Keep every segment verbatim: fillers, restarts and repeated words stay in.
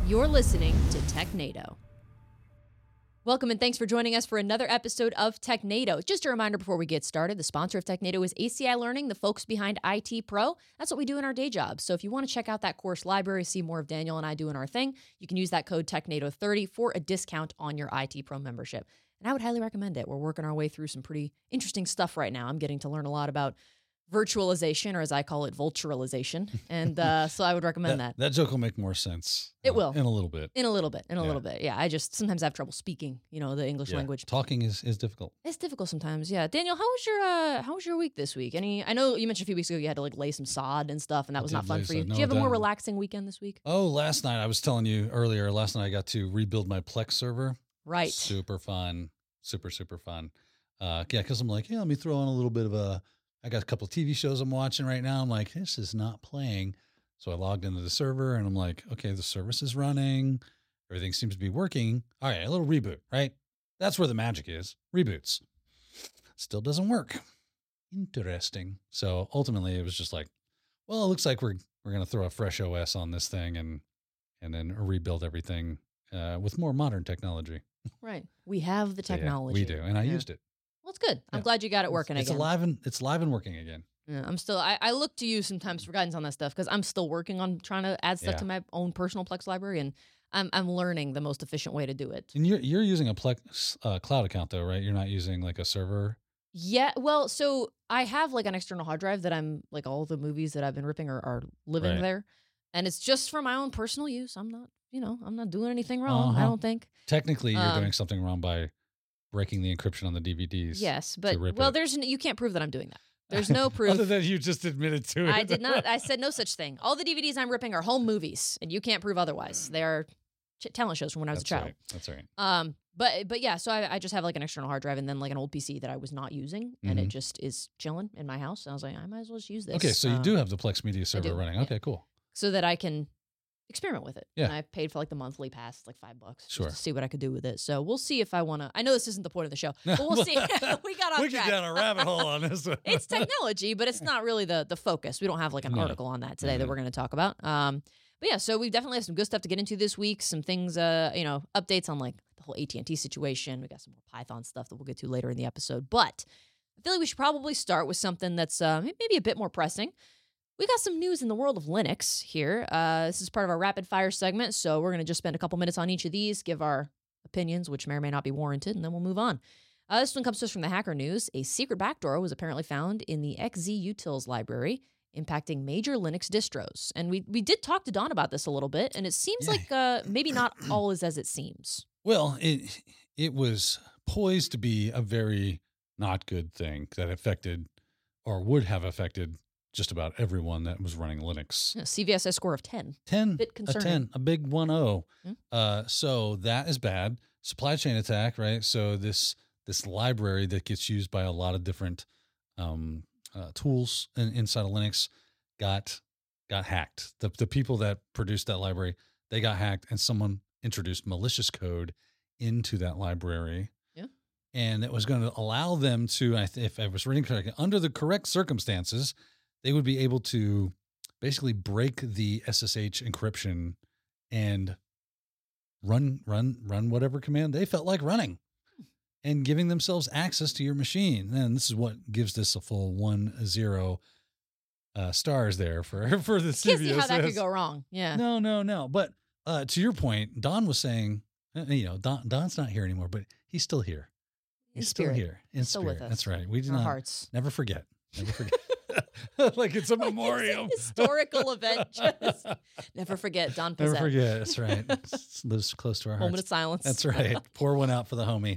You're listening to TechNado. Welcome and thanks for joining us for another episode of TechNado. Just a reminder before we get started, the sponsor of TechNado is A C I Learning, the folks behind I T Pro. That's what we do in our day jobs. So if you want to check out that course library, see more of Daniel and I doing our thing, you can use that code TechNado thirty for a discount on your I T Pro membership. And I would highly recommend it. We're working our way through some pretty interesting stuff right now. I'm getting to learn a lot about virtualization, or as I call it, vulturalization. And uh, so I would recommend that, that. That joke will make more sense. It will. In a little bit. In a little bit. In a yeah. little bit. Yeah. I just sometimes have trouble speaking, you know, the English yeah. language. Talking is, is difficult. It's difficult sometimes. Yeah. Daniel, how was your uh, how was your week this week? Any I know you mentioned a few weeks ago you had to like lay some sod and stuff, and that I was did not fun lay for you. some- Did no, you have a more done. relaxing weekend this week? Oh, last night, I was telling you earlier, last night I got to rebuild my Plex server. Right. Super fun. Super, super fun. Uh, yeah, because I'm like, yeah, let me throw on a little bit of a, I got a couple of T V shows I'm watching right now. I'm like, this is not playing. So I logged into the server and I'm like, okay, the service is running. Everything seems to be working. All right, a little reboot, right? That's where the magic is. Reboots. Still doesn't work. Interesting. So ultimately it was just like, well, it looks like we're we're going to throw a fresh O S on this thing and and then rebuild everything uh, with more modern technology. Right. We have the So, yeah, technology. we do. And I Yeah. used it. Well, it's good. I'm Yeah. glad you got it working it's, it's again. alive and it's live and working again. Yeah, I'm still, I, I look to you sometimes for guidance on that stuff because I'm still working on trying to add stuff Yeah. to my own personal Plex library, and I'm I'm learning the most efficient way to do it. And you're you're using a Plex uh, cloud account though, right? You're not using like a server. Yeah, well, so I have like an external hard drive that I'm like all the movies that I've been ripping are, are living Right. there, and it's just for my own personal use. I'm not, you know, I'm not doing anything wrong. I Uh-huh. don't think. Technically, you're Um, doing something wrong by breaking the encryption on the D V Ds. Yes, but rip well, it. there's n- you can't prove that I'm doing that. There's no proof. Other than you just admitted to it. I did not. I said no such thing. All the D V Ds I'm ripping are home movies, and you can't prove otherwise. They are ch- talent shows from when I was That's a child. right. That's right. Um, but but yeah, so I, I just have like an external hard drive and then like an old P C that I was not using, and it Mhm. just is chilling in my house. And I was like, I might as well just use this. Okay, so you um, do have the Plex Media server do, running. yeah. Okay, cool. so that I can experiment with it. Yeah. And I paid for like the monthly pass, it's like five bucks, just Sure. to see what I could do with it. So we'll see if I want to. I know this isn't the point of the show, but we'll see. we got off We track. get down a rabbit hole on this one. It's technology, but it's not really the the focus. We don't have like an No. article on that today that Mhm. we're going to talk about. Um, but yeah, so we definitely have some good stuff to get into this week. Some things, uh, you know, updates on like the whole A T and T situation. We got some more Python stuff that we'll get to later in the episode. But I feel like we should probably start with something that's uh, maybe a bit more pressing. We got some news in the world of Linux here. Uh, this is part of our rapid fire segment, so we're going to just spend a couple minutes on each of these, give our opinions, which may or may not be warranted, and then we'll move on. Uh, this one comes to us from the Hacker News. A secret backdoor was apparently found in the X Z Utils library, impacting major Linux distros. And we we did talk to Don about this a little bit, and it seems Yeah. like uh, maybe not all is as it seems. Well, it it was poised to be a very not good thing that affected or would have affected just about everyone that was running Linux. You know, C V S S score of ten. ten, Bit a concerning. ten, a big one oh. Hmm. Uh, so that is bad. Supply chain attack, right? So this this library that gets used by a lot of different um, uh, tools in, inside of Linux got got hacked. The the people that produced that library, they got hacked, and someone introduced malicious code into that library. Yeah. And it was going to allow them to, I th- if I was reading correctly, under the correct circumstances, they would be able to basically break the S S H encryption and run, run, run whatever command they felt like running and giving themselves access to your machine. And this is what gives this a full one zero uh, stars there for, for the Can't see how that could C V S. go wrong. Yeah. No, no, no. But uh, to your point, Don was saying, uh, you know, Don, Don's not here anymore, but he's still here. In He's spirit. still here in Still spirit. with us. That's right. We do In our not hearts. never forget. Never forget. Like it's a memoriam. It's a historical event. Just never forget Don Never Pizzette. forget. That's right. It lives close to our Moment hearts. of silence. That's right. Pour one out for the homie.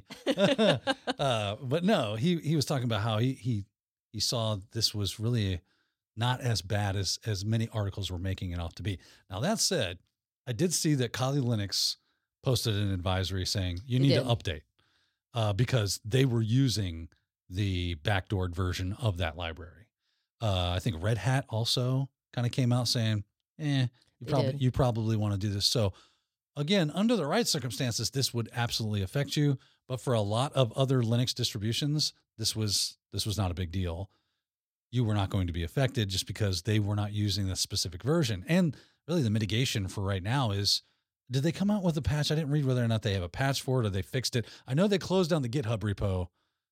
uh, but no, he he was talking about how he he he saw this was really not as bad as as many articles were making it out to be. Now that said, I did see that Kali Linux posted an advisory saying you They need did. to update uh, because they were using the backdoored version of that library. Uh, I think Red Hat also kind of came out saying, "Eh, you They probably did. you probably want to do this." So again, under the right circumstances, this would absolutely affect you. But for a lot of other Linux distributions, this was this was not a big deal. You were not going to be affected just because they were not using the specific version. And really, the mitigation for right now is did they come out with a patch? I didn't read whether or not they have a patch for it or they fixed it. I know they closed down the GitHub repo.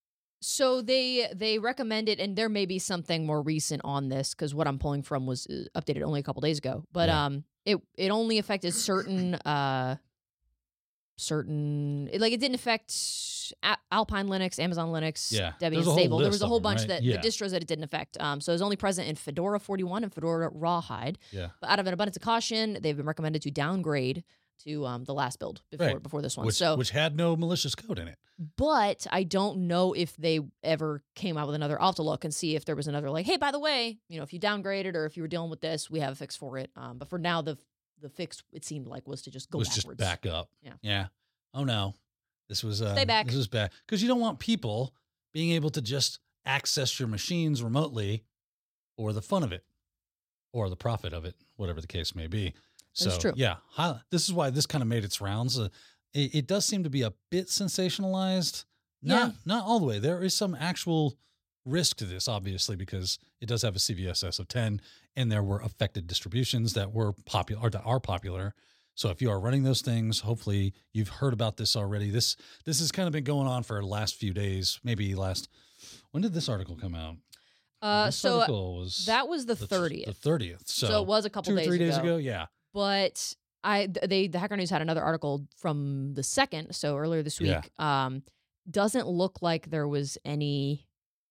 So they they recommend it, and there may be something more recent on this because what I'm pulling from was uh, updated only a couple days ago. But Yeah. um, it it only affected certain uh certain it, like it didn't affect A- Alpine Linux, Amazon Linux, Yeah. Debian There's a whole Stable. There list was a of whole them, bunch right? that Yeah. the distros that it didn't affect. Um, so it was only present in Fedora forty-one and Fedora Rawhide. Yeah. But out of an abundance of caution, they've been recommended to downgrade to um, the last build before Right. before this one. Which, so, which had no malicious code in it. but I don't know if they ever came out with another. I'll have to look and see if there was another like, hey, by the way, you know, if you downgraded or if you were dealing with this, we have a fix for it. Um, but for now, the the fix it seemed like was to just go was backwards. just back up. Yeah. Yeah. Oh no. This was uh, Stay back. This was bad because you don't want people being able to just access your machines remotely for the fun of it or the profit of it, whatever the case may be. That's so true. yeah, hi- this is why this kind of made its rounds. Uh, it, it does seem to be a bit sensationalized. Not Yeah. not all the way. There is some actual risk to this, obviously, because it does have a C V S S of ten, and there were affected distributions that were popular or that are popular. So if you are running those things, hopefully you've heard about this already. This this has kind of been going on for the last few days, maybe last. When did this article come out? Uh, this so uh, article was that was the the thirtieth. The thirtieth. So, So, it was a couple two or days three days ago. ago. Yeah. But I th- they the Hacker News had another article from the second, so earlier this week. Yeah. Um, doesn't look like there was any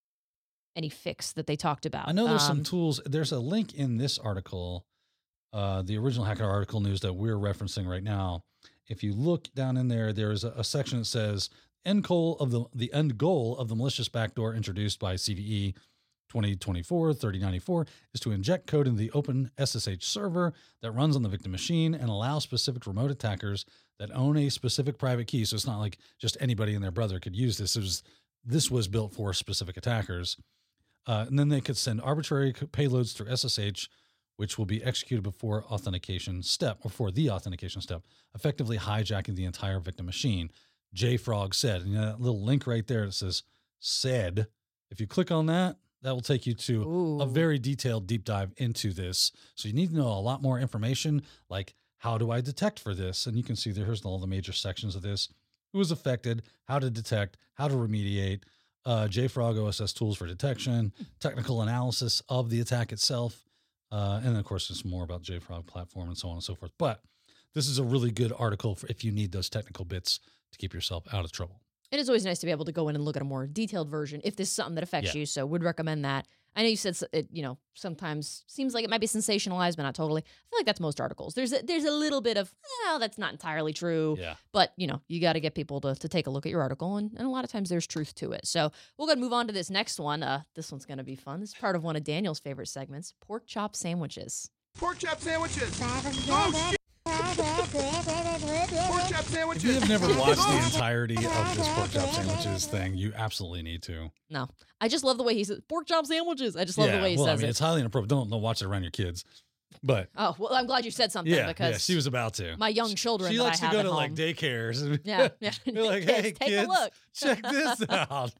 any fix that they talked about. I know there's some Um, tools. There's a link in this article, uh, the original Hacker article news that we're referencing right now. If you look down in there, there's a, a section that says end goal of the the end goal of the malicious backdoor introduced by C V E twenty twenty-four thirty ninety-four is to inject code into the open S S H server that runs on the victim machine and allow specific remote attackers that own a specific private key. So it's not like just anybody and their brother could use this. It was this was built for specific attackers. Uh, and then they could send arbitrary c- payloads through S S H, which will be executed before authentication step or for the authentication step, effectively hijacking the entire victim machine. JFrog said, and you know, that little link right there that says said, if you click on that, that will take you to Ooh. a very detailed deep dive into this. So you need to know a lot more information, like how do I detect for this? And you can see there, here's all the major sections of this. Who was affected, how to detect, how to remediate, uh, JFrog O S S tools for detection, technical analysis of the attack itself. Uh, and of course, it's more about JFrog platform and so on and so forth. But this is a really good article for if you need those technical bits to keep yourself out of trouble. And it's always nice to be able to go in and look at a more detailed version if this is something that affects Yeah. you. So would recommend that. I know you said s- it, you know, sometimes seems like it might be sensationalized, but not totally. I feel like that's most articles. There's a, there's a little bit of, well, that's not entirely true. Yeah. But, you know, you got to get people to, to take a look at your article. And, and a lot of times there's truth to it. So we'll go and move on to this next one. Uh, this one's going to be fun. This is part of one of Daniel's favorite segments, pork chop sandwiches. Pork chop sandwiches. Oh, shit. Pork chop sandwiches. If you have never watched the entirety of this pork chop sandwiches thing, you absolutely need to. No, I just love the way he says pork chop sandwiches. I just love the way he well, says I mean, it. it's highly inappropriate. Don't don't watch it around your kids. But Oh, well, I'm glad you said something yeah, because yeah, she was about to. my young children She that likes I to have go at to like home. daycares. Yeah, yeah. You're like, Kids, hey, take kids, a look. check this out.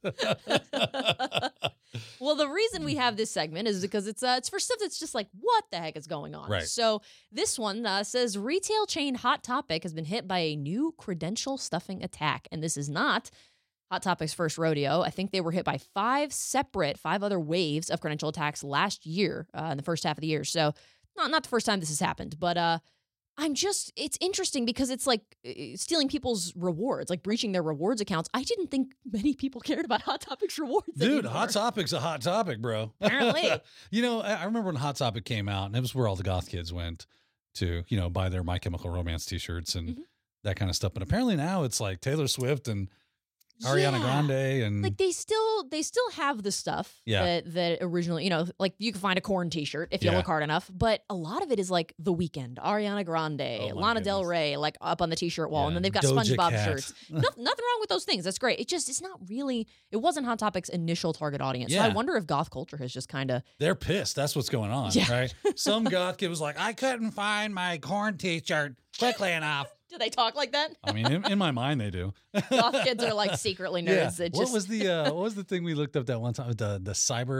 Well, the reason we have this segment is because it's uh, it's for stuff that's just like, what the heck is going on? Right. So this one uh, says retail chain Hot Topic has been hit by a new credential stuffing attack, and this is not Hot Topic's first rodeo. I think they were hit by five separate, five other waves of credential attacks last year uh, in the first half of the year. So not not the first time this has happened, but uh, I'm just, it's interesting because it's like uh, stealing people's rewards, like breaching their rewards accounts. I didn't think many people cared about Hot Topic's rewards. Dude, anymore. Hot Topic's a hot topic, bro. Apparently. You know, I I remember when Hot Topic came out, and it was where all the goth kids went to, you know, buy their My Chemical Romance t-shirts and Mhm. that kind of stuff. But apparently now it's like Taylor Swift and Ariana Yeah. Grande and Like they still they still have the stuff Yeah. that that originally, you know, like you can find a Korn t-shirt if you Yeah. look hard enough, but a lot of it is like The Weeknd, Ariana Grande, Oh my Lana Del goodness. Rey, like up on the t-shirt wall, Yeah, and then they've got Doja SpongeBob Cat. shirts. No, nothing wrong with those things. That's great. It just it's not really it wasn't Hot Topic's initial target audience. So I Yeah. wonder if goth culture has just kind of they're pissed. That's what's going on, Yeah. right? Some goth kid was like, I couldn't find my corn t-shirt quickly enough. do they talk like that? I mean, in, in my mind, they do. Goth kids are like secretly nerds that What just was the uh, what was the thing we looked up that one time? The the cyber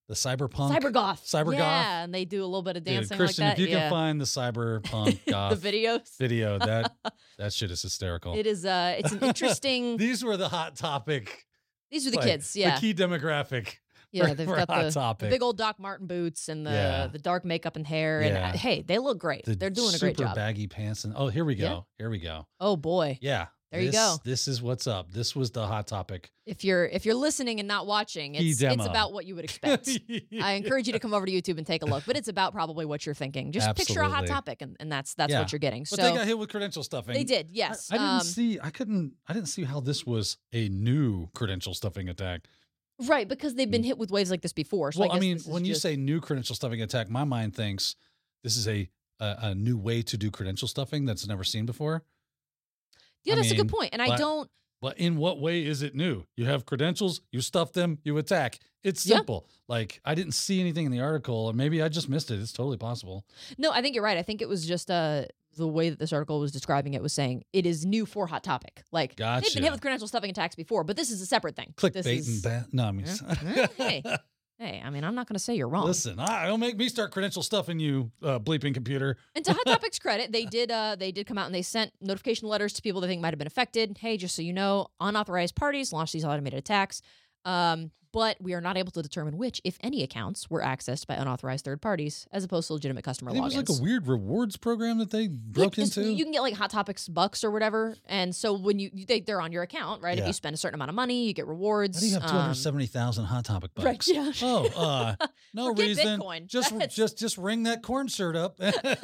the cyberpunk, Cybergoth. Cybergoth. Yeah, and they do a little bit of Dude, dancing Christian, like that. if you yeah. can find the cyberpunk goth the videos. video, that that shit is hysterical. It is. Uh, it's an interesting. These were the hot topic. These are the like, kids. Yeah. the key demographic. Yeah, for- they've for got Hot the, the Topic. big old Doc Martin boots and the Yeah. the dark makeup and hair. And Yeah. uh, hey, they look great. The They're doing a great super job. baggy pants and oh, here we go. Yeah. Here we go. Oh boy. Yeah. There you this- go. This is what's up. This was the hot topic. If you're if you're listening and not watching, Key it's it's demo. about what you would expect. I encourage you to come over to YouTube and take a look, but it's about probably what you're thinking. Just picture a hot Absolutely. topic, and, and that's that's Yeah. what you're getting. But so they got hit with credential stuffing. they did, I- yes. I, didn't Um, see. I couldn't. I didn't see how this was a new credential stuffing attack. right, because they've been hit with waves like this before. So well, I, I, guess mean, this is when you just- say new credential stuffing attack, my mind thinks this is a a, a new way to do credential stuffing that's never seen before. yeah, I that's a mean, good point. And I but- don't. But in what way is it new? You have credentials, you stuff them, you attack. It's Yeah. simple. Like I didn't see anything in the article, or maybe I just missed it. It's totally possible. No, I think you're right. I think it was just uh the way that this article was describing it was saying it is new for Hot Topic. Like they've been Gotcha. hit with credential stuffing attacks before, but this is a separate thing. Clickbait This is, and bat. No, I mean, Eh, hey, hey, I mean, I'm not going to say you're wrong. listen, I, don't make me start credential stuffing you, uh, bleeping computer. And to Hot Topic's credit, they did uh they did come out and they sent notification letters to people they think might have been affected. Hey, just so you know, unauthorized parties launch these automated attacks. Um, but we are not able to determine which, if any, accounts were accessed by unauthorized third parties, as opposed to legitimate customer I think logins. it was like a weird rewards program that they Yeah, broke just- into. You can get like Hot Topics bucks or whatever, and so when you, you they, they're on your account, right? If Yeah. you spend a certain amount of money, you get rewards. How do you have two um, hundred seventy thousand Hot Topic bucks? right, yeah. Oh, uh, no Forget reason. Bitcoin. Just, That's- just, just ring that corn shirt up.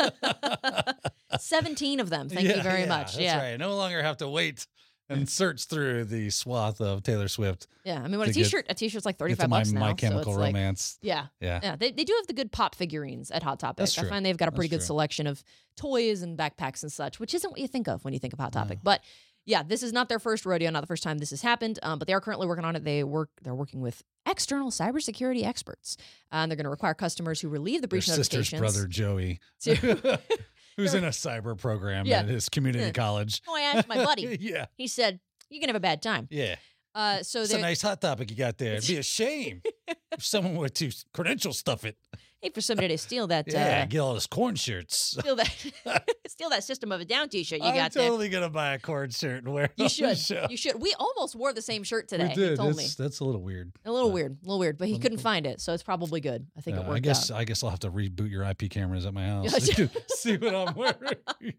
seventeen of them. Thank Yeah, you very yeah, much. That's Yeah, right. No longer have to wait and search through the swath of Taylor Swift. yeah. I mean, what a To get- t-shirt, a t-shirt's like Get to thirty-five my, bucks now. my so Chemical it's like- Romance. yeah, yeah. yeah. They they do have the good pop figurines at Hot Topic. That's I true. find they've got a pretty That's good true. selection of toys and backpacks and such, which isn't what you think of when you think of Hot Topic. No. But yeah, this is not their first rodeo, not the first time this has happened. Um, but they are currently working on it. They work. They're working with external cybersecurity experts, uh, and they're going to require customers who relieve the Their breach sister's notifications. brother, Joey, to- who's in a cyber program Yeah. at his community Yeah. college. Oh, I asked my buddy. yeah. He said, "You can have a bad time." Yeah. Uh, so It's a they nice Hot Topic you got there. It'd be a shame if someone were to credential stuff it. hate for somebody to steal that. Yeah, Uh, get all those corn shirts. steal that. steal that System of a Down T-shirt you I'm got there. totally gonna buy a corn shirt and wear it You on the should. show. You should. We almost wore the same shirt today. We did. He told me. That's, that's a little weird. A little but- weird, a little weird, but he Well, couldn't find it, so it's probably good. I think Uh, it worked I guess out. I guess I'll have to reboot your I P cameras at my house. Yeah. See what I'm wearing.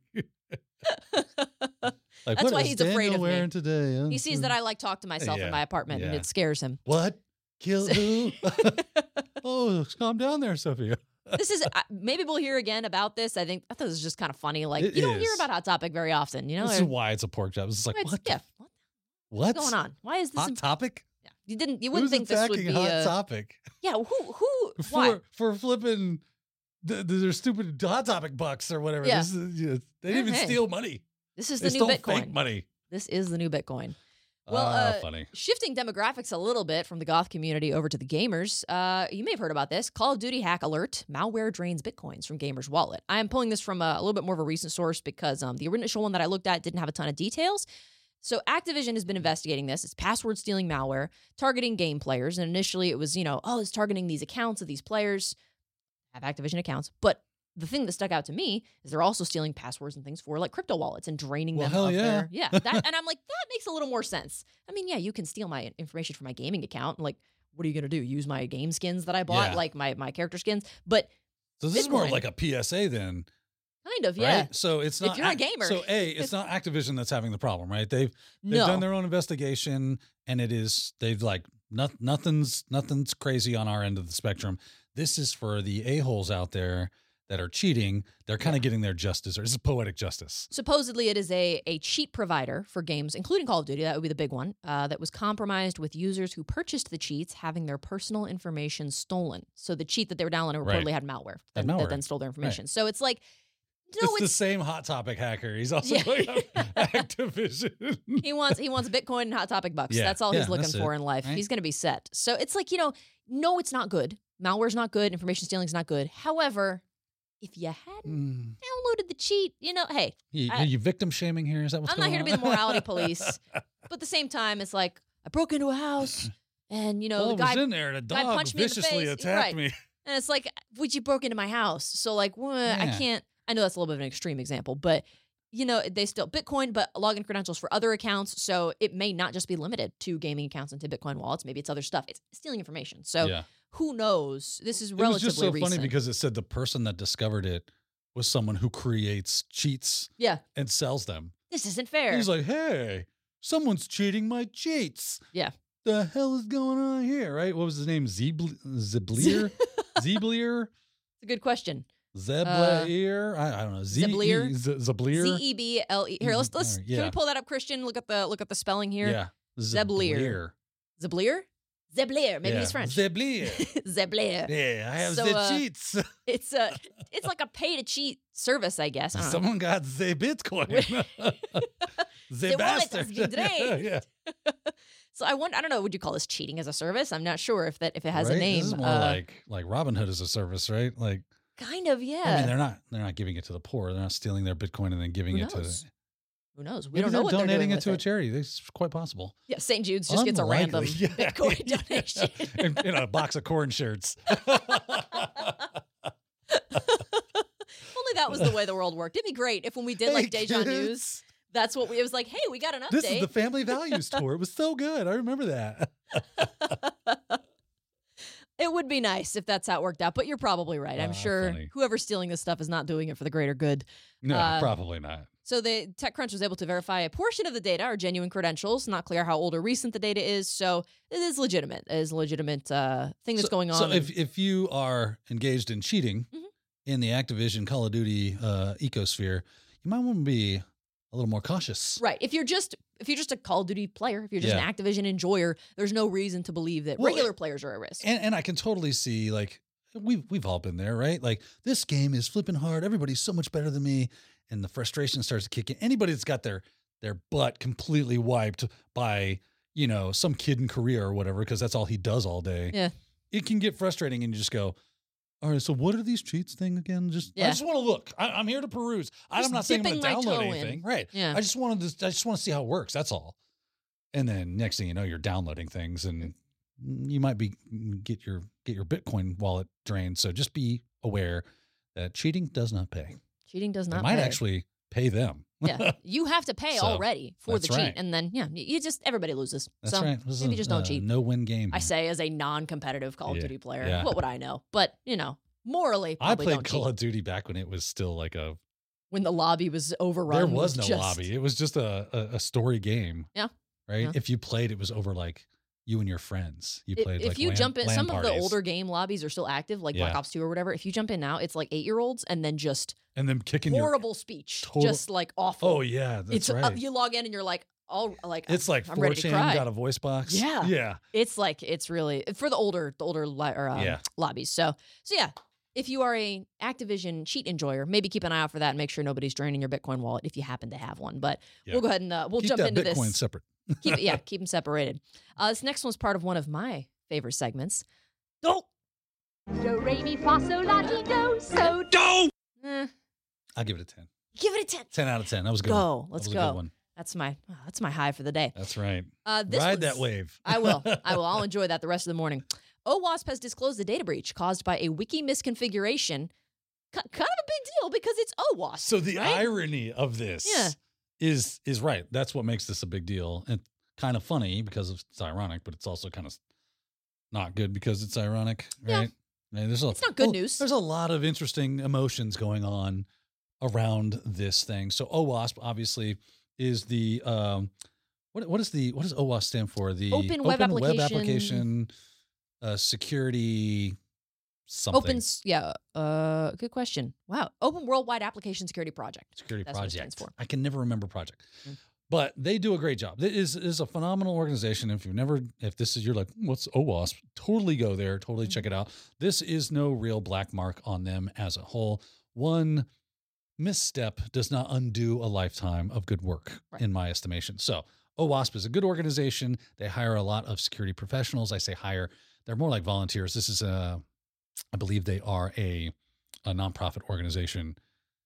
Like, That's what why is he's afraid Daniel of me. wearing today? huh? He sees that I like talk to myself Yeah, in my apartment, and yeah. it scares him. What? Kill who? Oh, calm down there, Sophia. This is I- maybe we'll hear again about this. I think I thought this was just kind of funny. Like It you don't hear is. about Hot Topic very often, you know? This is Or- why it's a pork chop. It's like it's- what? the- yeah, what What's the- what's going on? Why is this? Hot imp- Topic? yeah. You didn't. You wouldn't Who's think this would attacking be Hot a. Topic Yeah. Who? Who? for Why? for flipping th- th- their stupid Hot Topic bucks or whatever? Yeah. This is, you know, they didn't even Hey. steal money. This is They the new stole Bitcoin. fake money. This is the new Bitcoin. Well, Ah, uh, funny. Shifting demographics a little bit from the goth community over to the gamers, uh, you may have heard about this. Call of Duty hack alert: malware drains bitcoins from gamers' wallet. I am pulling this from a, a little bit more of a recent source because um, the initial one that I looked at didn't have a ton of details. So Activision has been investigating this. It's password stealing malware targeting game players, and initially it was, you know, oh, it's targeting these accounts of these players have Activision accounts, but the thing that stuck out to me is they're also stealing passwords and things for like crypto wallets and draining Well, them hell of yeah. their yeah. That, and I'm like, that makes a little more sense. I mean, yeah, you can steal my information from my gaming account. Like, what are you gonna do? Use my game skins that I bought, Yeah. like my my character skins? But So this is more Bitcoin. like a P S A then, kind of, yeah. right? So it's If not you're a Ac- gamer. So a, it's not Activision that's having the problem, right? They've they've No, done their own investigation, and it is they've like not, nothing's nothing's crazy on our end of the spectrum. This is for the a holes out there that are cheating. They're kind of getting their justice, or this is poetic justice. supposedly it is a a cheat provider for games, including Call of Duty. That would be the big one. Uh, that was compromised with users who purchased the cheats having their personal information stolen. So the cheat that they were downloading Right. reportedly had malware, Had that, malware. that then stole their information. So it's like, no, it's, it's, the same Hot Topic hacker. He's also Yeah. playing Activision. he wants he wants Bitcoin and Hot Topic bucks. Yeah, That's all yeah, he's looking that's for it, in life. right? He's going to be set. So it's like, you know, no, it's not good. Malware's not good. Information stealing's not good. However, if you hadn't Mm. downloaded the cheat, you know, hey, You, I- you victim shaming here? Is that what's I'm not going here to on? be the morality police. But at the same time, it's like, I broke into a house, And, you know, Well, the I guy, was in there and a guy dog punched me in the viciously face. attacked Right. me. and it's like, would you broke into my house? So, like, well, I Yeah. can't, I know that's a little bit of an extreme example, but, you know, they still, Bitcoin, but login credentials for other accounts. So it may not just be limited to gaming accounts and to Bitcoin wallets. Maybe it's other stuff. It's stealing information. So Yeah. who knows? This is It relatively was just so recent. funny because it said the person that discovered it was someone who creates cheats yeah, and sells them. this isn't fair. He's like, hey, someone's cheating my cheats. Yeah. The hell is going on here, right? What was his name? Zebl- Zeblier? Zeblier? It's a good question. Zeblier? I, I don't know. Z- Zeblier? Z- Zeblier? Z E B L E. Here, let's let's Alright, can yeah. we pull that up, Christian? Look at the look at the spelling here. Yeah. Zeblier. Zeblier? Zeblier. Maybe yeah. he's French. Zeblier. Zeblier. Yeah, I have So, the uh, cheats. It's a it's like a pay to cheat service, I guess. I don't know. Someone got the Bitcoin. The the wallet has bastard. been drained. yeah. So I wonder. I don't know. Would you call this cheating as a service? I'm not sure if that if it has Right? a name. This is more Uh, like like Robinhood as a service, right? Like kind of, yeah. I mean, they're not they're not giving it to the poor. They're not stealing their Bitcoin and then giving Who it knows? to. Who knows? We Maybe don't know they're what they're donating doing it to with a charity. It's quite possible. Yeah, Saint Jude's just gets a random Unlikely. Yeah. Bitcoin donation. in, in a box of corn shirts. Only that was the way the world worked. It'd be great if when we did like Hey, Deja kids, News, that's what we. It was like, hey, we got an update. This is the Family Values tour. It was so good. I remember that. It would be nice if that's how it worked out, but you're probably right. I'm Ah, sure funny. whoever's stealing this stuff is not doing it for the greater good. No, Uh, probably not. So the TechCrunch was able to verify a portion of the data are genuine credentials. Not clear how old or recent the data is, so it is legitimate. It is a legitimate uh, thing that's so, going on. So if if you are engaged in cheating Mhm. in the Activision Call of Duty uh, ecosphere, you might want to be a little more cautious. right, if you're just if you're just a Call of Duty player, if you're just Yeah. an Activision enjoyer, there's no reason to believe that Well, regular players are at risk. And and I can totally see, like, we've we've all been there, right? Like, this game is flipping hard. Everybody's so much better than me, and the frustration starts to kick in. Anybody that's got their their butt completely wiped by, you know, some kid in Korea or whatever, because that's all he does all day. Yeah. It can get frustrating, and you just go, all right, so what are these cheats thing again? Just I Yeah. just want to look. I, I'm here to peruse. I'm Just not saying I'm going to dipping my download toe in. anything, right? Yeah. I just wanted to. I just want to see how it works. That's all. And then next thing you know, you're downloading things, and you might be get your get your Bitcoin wallet drained. So just be aware that cheating does not pay. Cheating does It not might pay. actually pay them. Yeah, you have to pay So, already for the that's cheat, right. and then yeah, you just everybody loses. That's so right. This is maybe a, just don't uh, cheat. No-win game. I here. say as a non-competitive Call of Yeah, Duty player, yeah. what would I know? But you know, morally, I probably played don't Call cheat. of Duty back when it was still like a. When the lobby was overrun. There was with no just- lobby. It was just a a, a story game. Yeah. Right. Yeah. If you played, it was over like you and your friends. You If, played. if like you LAN- jump in, LAN some of the parties. older game lobbies are still active, like Black Yeah. Ops two or whatever. If you jump in now, it's like eight-year-olds, and then just and then kicking your. horrible speech, total- just like awful. Oh yeah, that's it's right. uh, you log in and you're like, all like It's like I'm four ready to chan cry. got a voice box. Yeah. Yeah. It's like it's really for the older the older li- or, um, Yeah. lobbies. So so yeah, if you are a Activision cheat enjoyer, maybe keep an eye out for that and make sure nobody's draining your Bitcoin wallet if you happen to have one. But Yeah. we'll go ahead and uh, we'll Keep jump that into Bitcoin this. separate. Keep it, yeah, keep them separated. Uh, this next one's part of one of my favorite segments. Do Do, re, mi, fa, sol, la, ti, do, so, Go! eh, I'll give it a ten. give it a ten. ten out of ten. That was a good. Go. One. Let's that was go. A good one. That's my oh, that's my high for the day. That's right. Uh, this Ride was- that wave. I will. I will. I'll enjoy that the rest of the morning. OWASP has disclosed a data breach caused by a wiki misconfiguration. K- kind of a big deal because it's OWASP. So the right? irony of this Yeah. is is right. That's what makes this a big deal, and kind of funny because it's ironic, but it's also kind of not good because it's ironic, Yeah. right? And there's a, It's not good well, news. There's a lot of interesting emotions going on around this thing. So OWASP obviously is the um, what what is the what does OWASP stand for? The Open Web Application- Application uh, Security something. Open, s- yeah. Uh, good question. Wow. Open Worldwide Application Security Project. Security That's what it Project. stands for. I can never remember project, Mm. but they do a great job. It is is a phenomenal organization. If you've never, if this is you're like, what's OWASP? Totally go there. Totally check it out. This is no real black mark on them as a whole. One misstep does not undo a lifetime of good work, Right. in my estimation. So OWASP is a good organization. They hire a lot of security professionals. I say hire; they're more like volunteers. This is a, I believe they are a a nonprofit organization.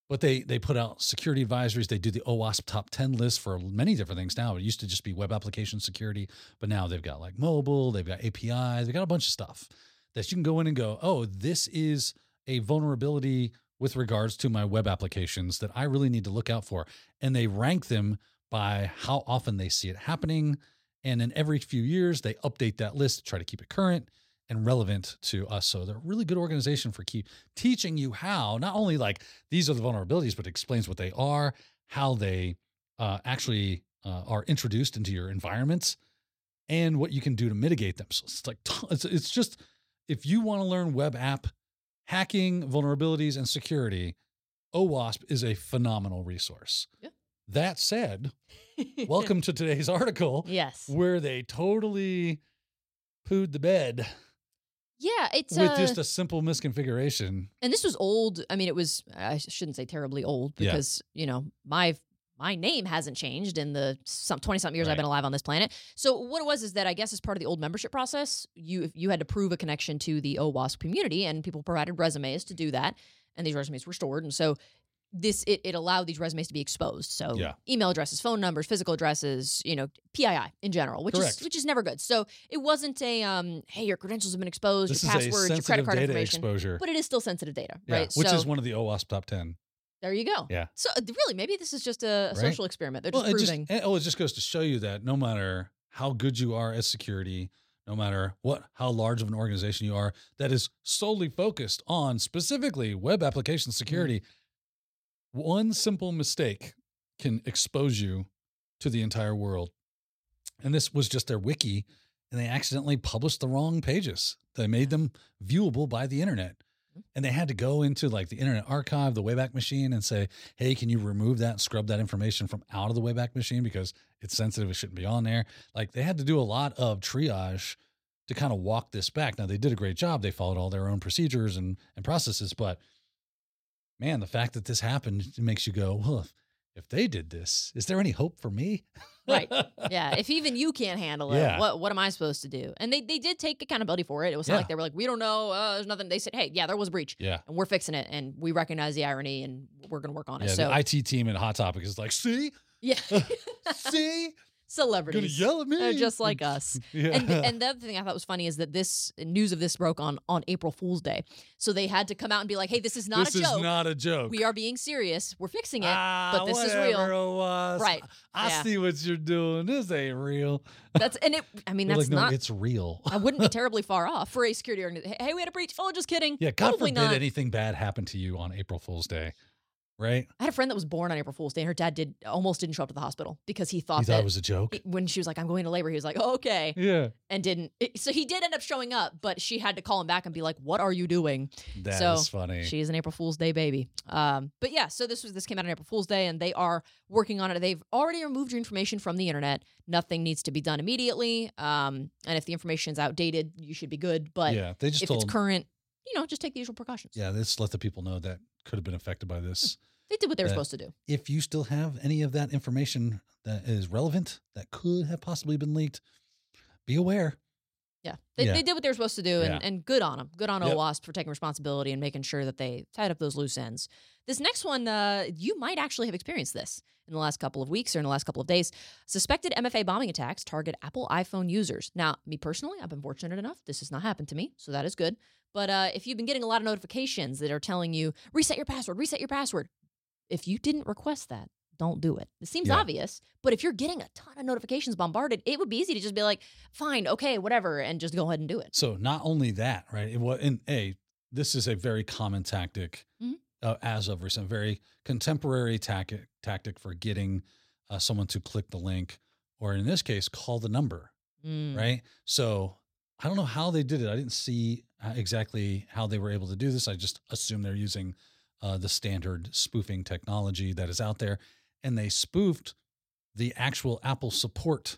but they they put out security advisories. They do the OWASP top ten list for many different things now. It used to just be web application security, but now they've got like mobile, they've got A P Is, they've got a bunch of stuff that you can go in and go, oh, this is a vulnerability with regards to my web applications that I really need to look out for. And they rank them by how often they see it happening. And then every few years, they update that list to try to keep it current and relevant to us. So they're a really good organization for keep teaching you how, not only like these are the vulnerabilities, but it explains what they are, how they uh, actually uh, are introduced into your environments, and what you can do to mitigate them. So it's like, it's, it's just, if you want to learn web app hacking, vulnerabilities, and security, OWASP is a phenomenal resource. Yeah. That said, welcome to today's article. Yes. Where they totally pooed the bed. Yeah, it's with uh, just a simple misconfiguration. And this was old. I mean, it was, I shouldn't say terribly old because, yeah. you know, my my name hasn't changed in the some twenty-something years right. I've been alive on this planet. So what it was is that I guess as part of the old membership process, you you had to prove a connection to the OWASP community, and people provided resumes to do that, and these resumes were stored. And so this it, it allowed these resumes to be exposed. So yeah. email addresses, phone numbers, physical addresses, you know, P I I in general, which Correct. is which is never good. So it wasn't a um, hey, your credentials have been exposed, this your passwords, your credit card data information, exposure. but it is still sensitive data, yeah, right? Which so, is one of the OWASP top ten. There you go. Yeah. So really, maybe this is just a, a right? social experiment. They're well, just it proving. Just, oh, it just goes to show you that no matter how good you are at security, no matter what, how large of an organization you are that is solely focused on specifically web application security, mm-hmm. one simple mistake can expose you to the entire world. And this was just their wiki, and they accidentally published the wrong pages. They made them viewable by the internet. And they had to go into like the Internet Archive, the Wayback Machine, and say, hey, can you remove that and scrub that information from out of the Wayback Machine because it's sensitive, it shouldn't be on there. Like they had to do a lot of triage to kind of walk this back. Now they did a great job. They followed all their own procedures and, and processes, but man, the fact that this happened, it makes you go, well, if, if they did this, is there any hope for me? Right. Yeah. If even you can't handle it, Yeah. what what am I supposed to do? And they they did take accountability for it. It was not Yeah. like they were like, we don't know, uh, there's nothing. They said, hey, yeah, there was a breach. Yeah. And we're fixing it, and we recognize the irony, and we're going to work on it. Yeah, so the I T team at Hot Topic is like, see? yeah, See? celebrities Gonna yell at me. They're just like us. Yeah. And and the other thing I thought was funny is that this news of this broke on on April Fool's Day, so they had to come out and be like, hey, this is not this a joke. is not a joke. We are being serious. We're fixing it, ah, but this is real. whatever it was. Right. I Yeah. see what you're doing. This ain't real. That's and it. I mean, They're that's like, no, not. it's real. I wouldn't be terribly far off for a security organization. Hey, we had a breach. Oh, just kidding. Yeah, God Probably forbid not. anything bad happened to you on April Fool's Day, right? I had a friend that was born on April Fool's Day, and her dad did almost didn't show up to the hospital because he thought You that thought it was a joke? when she was like, "I'm going to labor," he was like, "Oh, okay," Yeah. and didn't. It, so he did end up showing up, but she had to call him back and be like, "What are you doing?" That is So, funny. She's an April Fool's Day baby. Um, but yeah, so this was this came out on April Fool's Day, and they are working on it. They've already removed your information from the internet. Nothing needs to be done immediately. Um, and if the information is outdated, you should be good. But yeah, they just if told it's current, you know, just take the usual precautions. Yeah, let's let the people know that could have been affected by this. They did what they were Uh, supposed to do. If you still have any of that information that is relevant that could have possibly been leaked, be aware. Yeah. They, Yeah. they did what they were supposed to do, and, Yeah. and good on them. Good on Yep. OWASP for taking responsibility and making sure that they tied up those loose ends. This next one, uh, you might actually have experienced this in the last couple of weeks or in the last couple of days. Suspected M F A bombing attacks target Apple iPhone users. Now, me personally, I've been fortunate enough. This has not happened to me, so that is good. But uh, if you've been getting a lot of notifications that are telling you, reset your password, reset your password, if you didn't request that, don't do it. It seems Yeah. obvious, but if you're getting a ton of notifications bombarded, it would be easy to just be like, fine, okay, whatever, and just go ahead and do it. So not only that, right? It was, and A, this is a very common tactic Mhm. uh, as of recent, very contemporary tactic tactic for getting uh, someone to click the link, or in this case, call the number, Mm. right? So I don't know how they did it. I didn't see uh, exactly how they were able to do this. I just assume they're using uh, the standard spoofing technology that is out there, and they spoofed the actual Apple support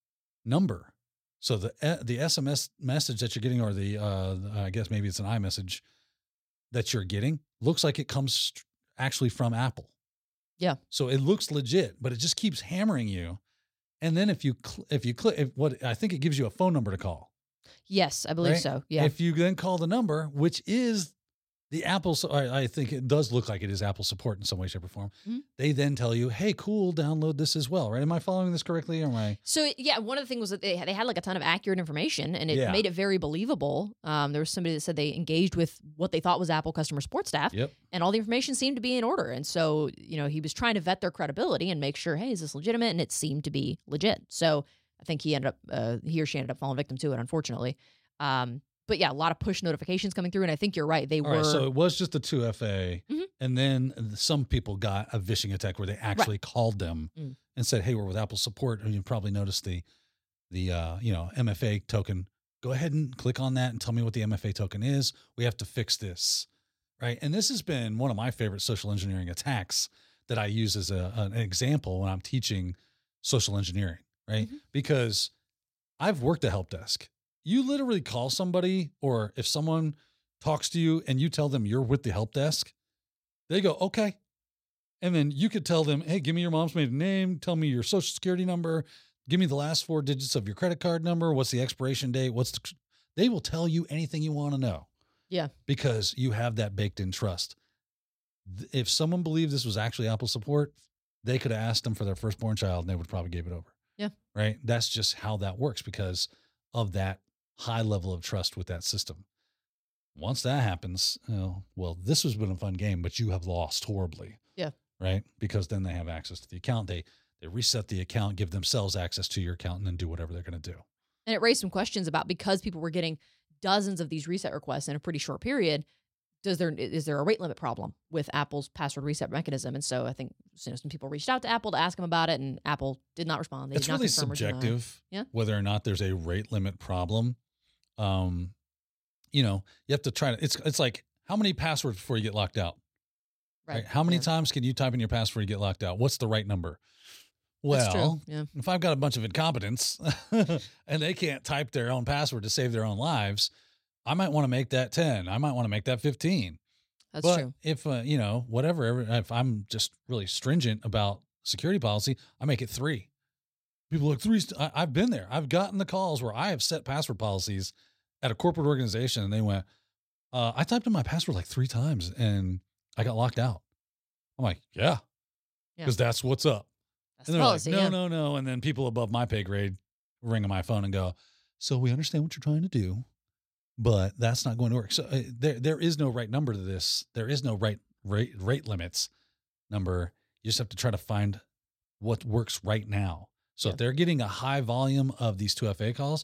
number. So the uh, the S M S message that you're getting, or the uh, I guess maybe it's an iMessage that you're getting, looks like it comes st- actually from Apple. Yeah. So it looks legit, but it just keeps hammering you. And then if you cl- if you click, if what I think it gives you a phone number to call. Yes, I believe Right? so. Yeah. If you then call the number, which is the Apple, so I, I think it does look like it is Apple support in some way, shape, or form. Mhm. They then tell you, hey, cool, download this as well, right? Am I following this correctly? Or am I? So yeah, one of the things was that they they had like a ton of accurate information, and it Yeah. made it very believable. Um, there was somebody that said they engaged with what they thought was Apple customer support staff, Yep. and all the information seemed to be in order. And so you know he was trying to vet their credibility and make sure, hey, is this legitimate? And it seemed to be legit. So I think he ended up, uh, he or she ended up falling victim to it, unfortunately. Um, but yeah, a lot of push notifications coming through, and I think you're right. They All were right, so it was just a two F A, Mhm. and then some people got a phishing attack where they actually called them Mm. and said, "Hey, we're with Apple support." And you probably noticed the the uh, you know M F A token. Go ahead and click on that and tell me what the M F A token is. We have to fix this, right? And this has been one of my favorite social engineering attacks that I use as a, an example when I'm teaching social engineering, right? Mhm. Because I've worked a help desk. You literally call somebody, or if someone talks to you and you tell them you're with the help desk, they go, okay. And then you could tell them, hey, give me your mom's maiden name. Tell me your social security number. Give me the last four digits of your credit card number. What's the expiration date? What's the, they will tell you anything you want to know. Yeah. Because you have that baked in trust. If someone believed this was actually Apple support, they could have asked them for their firstborn child and they would probably give it over. Yeah. Right. That's just how that works because of that high level of trust with that system. Once that happens, you know, well, this has been a fun game, but you have lost horribly. Yeah. Right. Because then they have access to the account. They, they reset the account, give themselves access to your account, and then do whatever they're going to do. And it raised some questions about, because people were getting dozens of these reset requests in a pretty short period, does there is there a rate limit problem with Apple's password reset mechanism? And so I think you know, some people reached out to Apple to ask them about it, and Apple did not respond. They It's did not really confirm or deny. subjective Yeah. whether or not there's a rate limit problem. Um, you know, you have to try to, it's, it's like how many passwords before you get locked out, right? How many yeah. times can you type in your password before you get locked out? What's the right number? That's Well, true. Yeah. if I've got a bunch of incompetents and they can't type their own password to save their own lives, I might want to make that ten. I might want to make that fifteen. That's but true. if, uh, you know, whatever, if I'm just really stringent about security policy, I make it three. People are like, three. St- I, I've been there. I've gotten the calls where I have set password policies at a corporate organization and they went, uh, I typed in my password like three times and I got locked out. I'm like, yeah, Yeah. because that's what's up. That's And the they're policy. like, no, yeah. no, no. And then people above my pay grade ring on my phone and go, so we understand what you're trying to do, but that's not going to work. So uh, there, there is no right number to this. There is no right rate, rate limits number. You just have to try to find what works right now. So Yeah. if they're getting a high volume of these two F A calls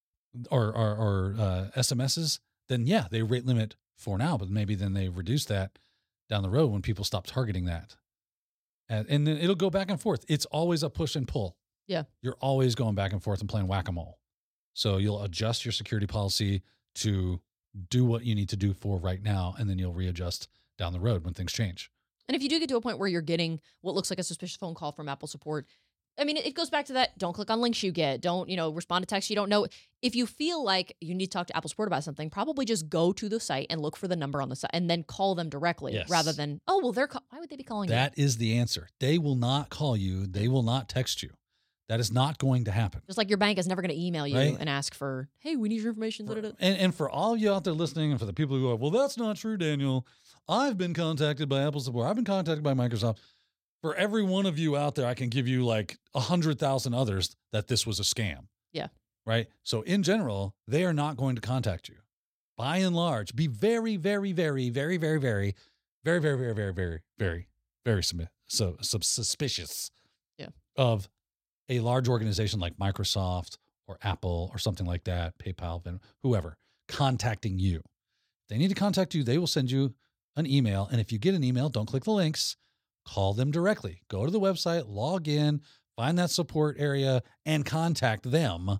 or, or, or uh, S M Ses, then yeah, they rate limit for now, but maybe then they reduce that down the road when people stop targeting that. And, and then it'll go back and forth. It's always a push and pull. Yeah. You're always going back and forth and playing whack-a-mole. So you'll adjust your security policy to do what you need to do for right now, and then you'll readjust down the road when things change. And if you do get to a point where you're getting what looks like a suspicious phone call from Apple support, I mean, it goes back to that. Don't click on links you get. Don't, you know, respond to text you don't know. If you feel like you need to talk to Apple support about something, probably just go to the site and look for the number on the site and then call them directly Yes. rather than, oh, well, they're, ca- why would they be calling you? That is the answer. They will not call you. They will not text you. That is not going to happen. Just like your bank is never going to email you Right. and ask for, hey, we need your information. For- da-da-da. and, and for all you out there listening, and for the people who go, well, that's not true, Daniel. I've been contacted by Apple support. I've been contacted by Microsoft. For every one of you out there, I can give you like a hundred thousand others that this was a scam. Yeah. Right. So in general, they are not going to contact you. By and large, be very, very, very, very, very, very, very, very, very, very, very, very, very submi- so, so suspicious. Yeah. Of a large organization like Microsoft or Apple or something like that, PayPal, Venmo, whoever, contacting you. If they need to contact you, they will send you an email. And if you get an email, don't click the links. Call them directly. Go to the website, log in, find that support area, and contact them.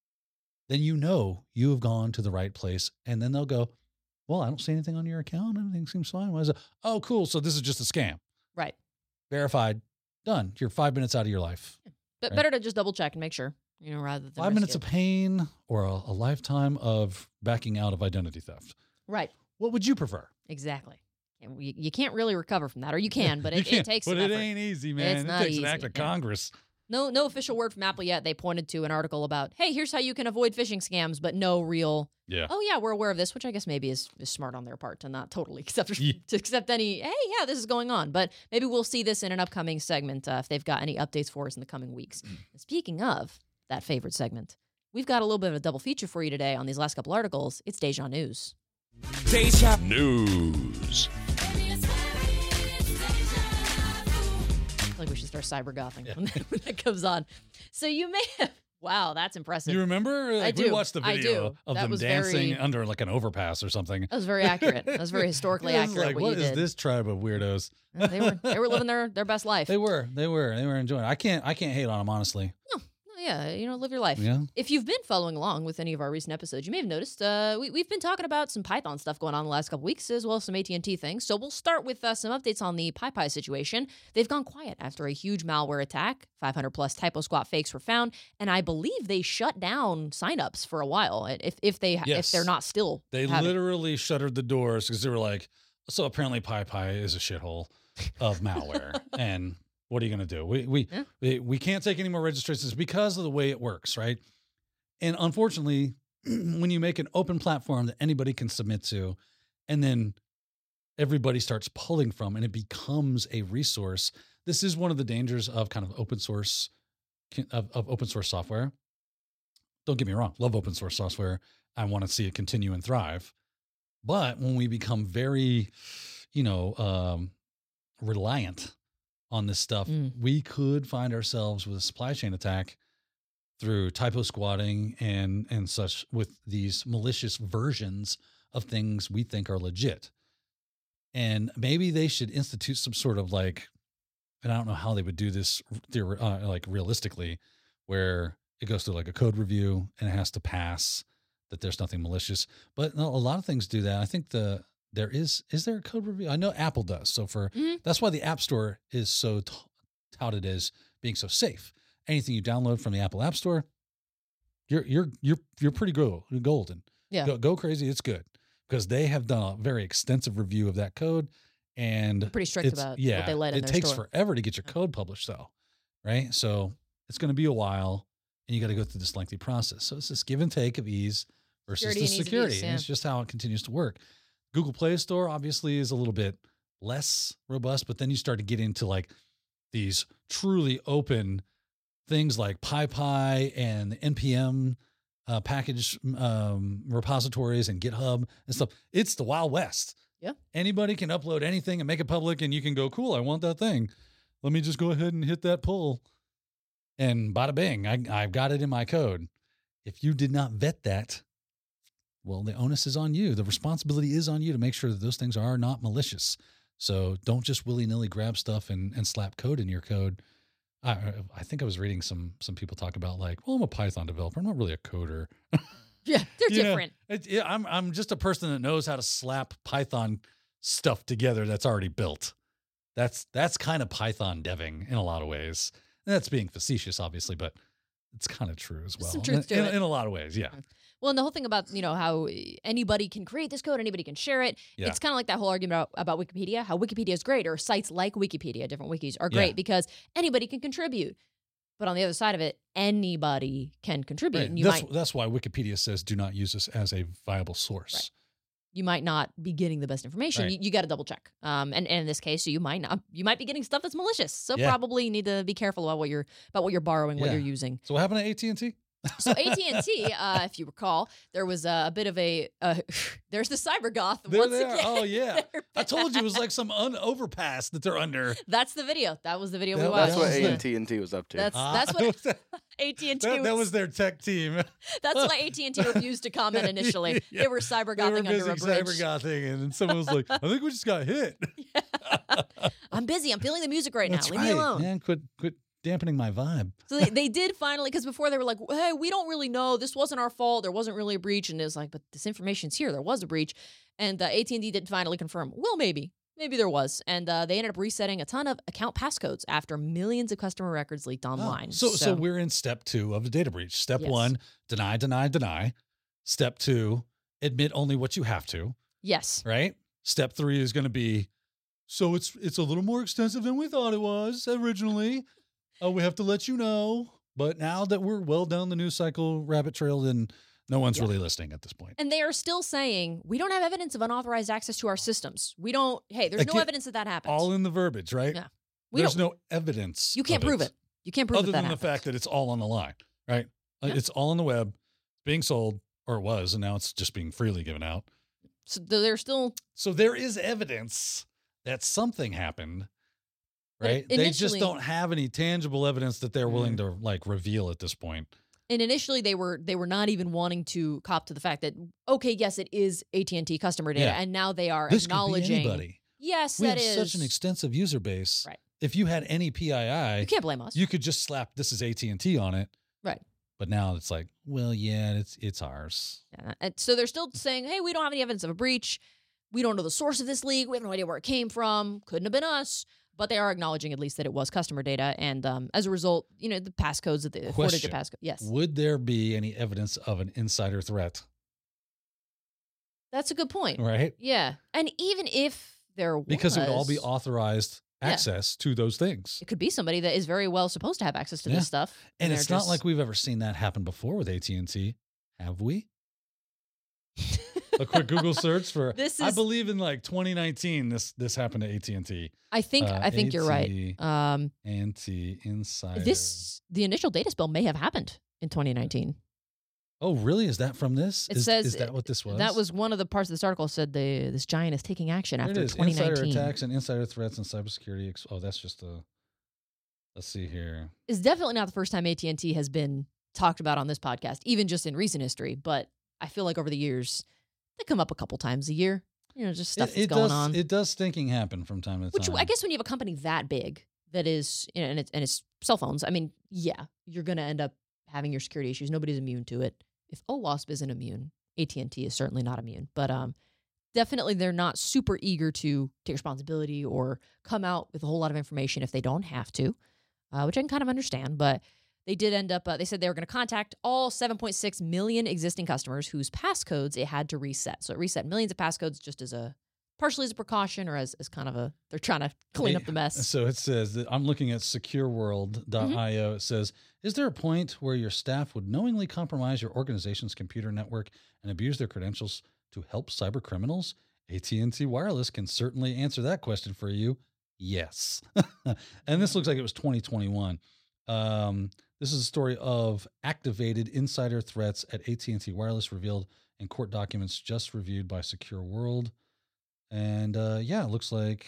Then you know you have gone to the right place. And then they'll go, well, I don't see anything on your account. Everything seems fine. Why is it? Oh, cool. So this is just a scam. Right. Verified. Done. You're five minutes out of your life. But Right. better to just double check and make sure, you know, rather than Five risk minutes it. of pain or a, a lifetime of backing out of identity theft. Right. What would you prefer? Exactly. And we, you can't really recover from that, or you can, but You it, it can't, takes But some it effort. ain't easy, man. It's it not takes an easy, act of yeah. Congress. No, no official word from Apple yet. They pointed to an article about, hey, here's how you can avoid phishing scams, but no real. Yeah. Oh yeah, we're aware of this, which I guess maybe is, is smart on their part to not totally accept Yeah. to accept any. Hey, yeah, this is going on, but maybe we'll see this in an upcoming segment uh, if they've got any updates for us in the coming weeks. Speaking of that favorite segment, we've got a little bit of a double feature for you today on these last couple articles. It's Deja News. Deja News. I feel like we should start cyber gothing when, that, when that comes on. So you may have. Wow, that's impressive. You remember? Like, do. We watched the I video do. of That them was dancing very- under like an overpass or something. That was very accurate. That was very historically It was accurate. like, what what you is did. this tribe of weirdos? Yeah, they were they were living their, their best life. They were, they were, they were enjoying it. I can't, I can't hate on them, honestly. Oh, yeah, you know, live your life. Yeah. If you've been following along with any of our recent episodes, you may have noticed uh, we, we've been talking about some Python stuff going on the last couple weeks, as well as some A T and T things. So we'll start with uh, some updates on the PyPy situation. They've gone quiet after a huge malware attack. five hundred plus typo squat fakes were found, and I believe they shut down signups for a while. If if they Yes. if they're not still They having- literally shuttered the doors because they were like, so apparently PyPy is a shithole of malware. And what are you going to do? We we, Yeah. we we can't take any more registrations because of the way it works, right? And unfortunately, when you make an open platform that anybody can submit to, and then everybody starts pulling from, and it becomes a resource, this is one of the dangers of kind of open source of, of open source software. Don't get me wrong, love open source software. I want to see it continue and thrive. But when we become very, you know, um, reliant on this stuff, Mm. we could find ourselves with a supply chain attack through typo squatting and and such with these malicious versions of things we think are legit. And maybe they should institute some sort of like, and I don't know how they would do this theor- uh, like realistically, where it goes through like a code review and it has to pass that there's nothing malicious. But no, a lot of things do that. I think the there is is there a code review? I know Apple does. So for Mhm. that's why the App Store is so t- touted as being so safe. Anything you download from the Apple App Store, you're you're you're you're pretty go, golden. Yeah. Go, go crazy. It's good because they have done a very extensive review of that code, and pretty strict it's- about yeah, what they let in it their takes store. forever to get your code published, though, right? So it's going to be a while, and you got to go through this lengthy process. So it's this give and take of ease versus Security the and ease of security, use, and yeah. it's just how it continues to work. Google Play Store obviously is a little bit less robust, but then you start to get into like these truly open things like PyPy and the N P M uh, package um, repositories and GitHub and stuff. It's the Wild West. Yeah. Anybody can upload anything and make it public, and you can go, cool, I want that thing. Let me just go ahead and hit that pull. And bada bing, I, I've got it in my code. If you did not vet that, well, the onus is on you. The responsibility is on you to make sure that those things are not malicious. So don't just willy-nilly grab stuff and, and slap code in your code. I, I think I was reading some some people talk about like, well, I'm a Python developer. I'm not really a coder. Yeah, they're You know, different. it, yeah, I'm I'm just a person that knows how to slap Python stuff together that's already built. That's that's kind of Python deving in a lot of ways. And that's being facetious, obviously, but it's kind of true as well. Some truth to in, it. in a lot of ways, yeah. Well, and the whole thing about, you know, how anybody can create this code, anybody can share it. Yeah. It's kind of like that whole argument about, about Wikipedia, how Wikipedia is great, or sites like Wikipedia, different wikis, are great Yeah. because anybody can contribute. But on the other side of it, anybody can contribute. Right. And you That's might that's why Wikipedia says do not use this as a viable source. Right. you might not be getting the best information. Right. You, you got to double check. Um, and, and in this case, you might not. You might be getting stuff that's malicious. So Yeah. probably need to be careful about what you're about what you're borrowing, what Yeah. you're using. So what happened to A T and T? So A T and T, uh, if you recall, there was a, a bit of a uh, there's the cyber goth There once they are. again. Oh yeah, They're I told you it back. was like some un- overpass that they're under. That's the video. That was the video we That- watched. That's what was A the- and T and T was up to. That's Ah, that's what that, A T and T that, that was was. their tech team. That's why A T and T refused to comment initially. Yeah. They were cyber They were gothing under busy a bridge. cyber gothing, and then someone was like, "I think we just got hit." I'm busy. I'm feeling the music right That's now. Leave right, me alone. man. Quit, quit dampening my vibe. So they, they did finally, because before they were like, hey, we don't really know. This wasn't our fault. There wasn't really a breach. And it was like, but this information's here. There was a breach. And uh, A T and T did finally confirm, well, maybe. Maybe there was. And uh, they ended up resetting a ton of account passcodes after millions of customer records leaked online. Oh, so, so we're in step two of the data breach. Step Yes. one, deny, deny, deny. Step two, admit only what you have to. Yes. Right. Step three is going to be, so it's it's a little more extensive than we thought it was originally. oh, we have to let you know. But now that we're well down the news cycle rabbit trail, then no one's Yeah. really listening at this point. And they are still saying, we don't have evidence of unauthorized access to our systems. We don't, hey, there's no Again, evidence that that happens. All in the verbiage, right? Yeah. We There's don't, no evidence. you can't of prove it. You can't prove Other that that than the happens. fact that it's all on the line, right? Uh, Yeah. It's all on the web, being sold, or it was, and now it's just being freely given out. So they're still, So there is evidence that something happened, right? But They just initially- don't have any tangible evidence that they're willing to like reveal at this point. and initially they were they were not even wanting to cop to the fact that, okay, yes, it is A T and T customer data. Yeah. And now they are This could be acknowledging, anybody. yes, We that have is. such an extensive user base. Right. If you had any P I I, You can't blame us. you could just slap this is A T and T on it. Right. But now it's like, well, yeah, it's it's ours. Yeah, and so they're still saying, hey, we don't have any evidence of a breach. We don't know the source of this leak. We have no idea where it came from. Couldn't have been us. But they are acknowledging at least that it was customer data. And um, as a result, you know, the passcodes that they afforded to Question. passcode. Yes. Would there be any evidence of an insider threat? That's a good point. Right? Yeah. And even if there was. Because it would all be authorized Yeah. access to those things. It could be somebody that is very well supposed to have access to Yeah. this stuff. And they're it's not just- like we've ever seen that happen before with A T and T. Have we? A quick Google search for This I is- believe in like twenty nineteen this this happened to A T and T. I think Uh, I think you're right. Um, Anti insider. this the initial data spill may have happened in twenty nineteen. Oh, really? Is that from this? It is, says is that what this was? That was one of the parts of this article said the this giant is taking action There after it is. twenty Insider nineteen. attacks and insider threats and cybersecurity. Ex- oh, that's just a. Let's see here. It's definitely not the first time A T and T has been talked about on this podcast, even just in recent history. But I feel like over the years, they come up a couple times a year. You know, just stuff it, that's it going does, on. It does stinking happen from time to Which time. I guess when you have a company that big that is, you know, and it's and it's cell phones. I mean, yeah, you're going to end up having your security issues. Nobody's immune to it. If OWASP isn't immune, A T and T is certainly not immune. But um, definitely, they're not super eager to take responsibility or come out with a whole lot of information if they don't have to, uh, which I can kind of understand. But they did end up. Uh, they said they were going to contact all seven point six million existing customers whose passcodes it had to reset. So it reset millions of passcodes just as a partially as a precaution or as, as kind of a they're trying to clean up the mess. So it says that I'm looking at secure world dot i o. Mm-hmm. It says, is there a point where your staff would knowingly compromise your organization's computer network and abuse their credentials to help cyber criminals? A T and T Wireless can certainly answer that question for you. Yes. And this looks like it was twenty twenty-one. Um, this is a story of activated insider threats at A T and T Wireless revealed in court documents just reviewed by Secure World. And uh, yeah, it looks like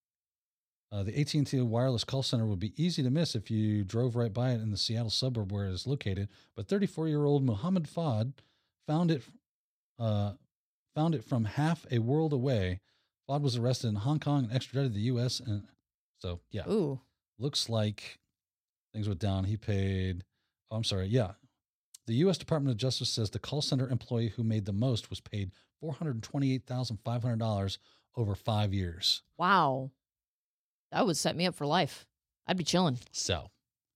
uh, the A T and T Wireless call center would be easy to miss if you drove right by it in the Seattle suburb where it is located. But thirty-four-year-old Muhammad Fad found it uh, found it from half a world away. Fad was arrested in Hong Kong and extradited to the U S. And so, yeah, Ooh. looks like things went down. He paid. Oh, I'm sorry. Yeah. The U S Department of Justice says the call center employee who made the most was paid four hundred twenty-eight thousand five hundred dollars over five years. Wow. That would set me up for life. I'd be chilling. So,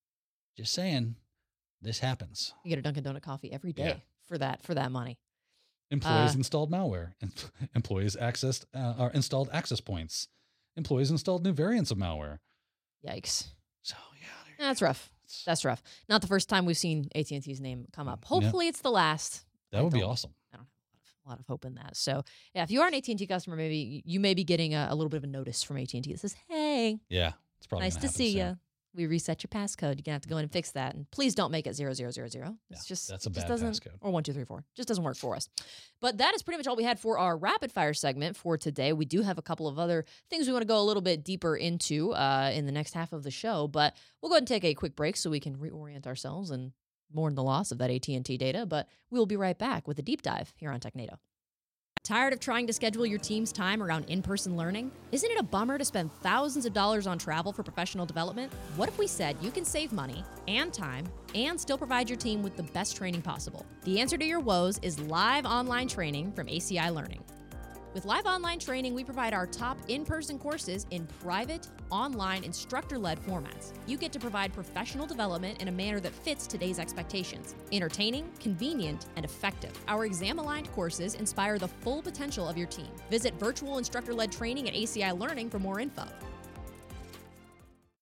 just saying, this happens. You get a Dunkin' Donut coffee every day Yeah. for that for that money. Employees Uh, installed malware. Em- Employees accessed uh, or installed access points. Employees installed new variants of malware. Yikes. So, yeah. there you That's go. rough. It's- That's rough. Not the first time we've seen A T and T's name come up. Yeah. Hopefully it's the last. that I would be don't- awesome. I don't have a lot of hope in that. So yeah, if you are an A T and T customer, maybe you may be getting a, a little bit of a notice from A T and T that says, "Hey, Yeah. It's probably nice gonna to happen see soon. you. We reset your passcode. You're gonna have to go in and fix that. And please don't make it zero zero zero zero. It's Yeah, just that's a it just bad doesn't passcode. or one two three four. Just doesn't work for us. But that is pretty much all we had for our rapid fire segment for today. We do have a couple of other things we want to go a little bit deeper into uh, in the next half of the show. But we'll go ahead and take a quick break so we can reorient ourselves and mourn the loss of that A T and T data. But we'll be right back with a deep dive here on TechNado. Tired of trying to schedule your team's time around in-person learning? Isn't it a bummer to spend thousands of dollars on travel for professional development? What if we said you can save money and time and still provide your team with the best training possible? The answer to your woes is live online training from A C I Learning. With live online training, we provide our top in-person courses in private, online, instructor-led formats. You get to provide professional development in a manner that fits today's expectations. Entertaining, convenient, and effective. Our exam-aligned courses inspire the full potential of your team. Visit virtual instructor-led training at A C I Learning for more info.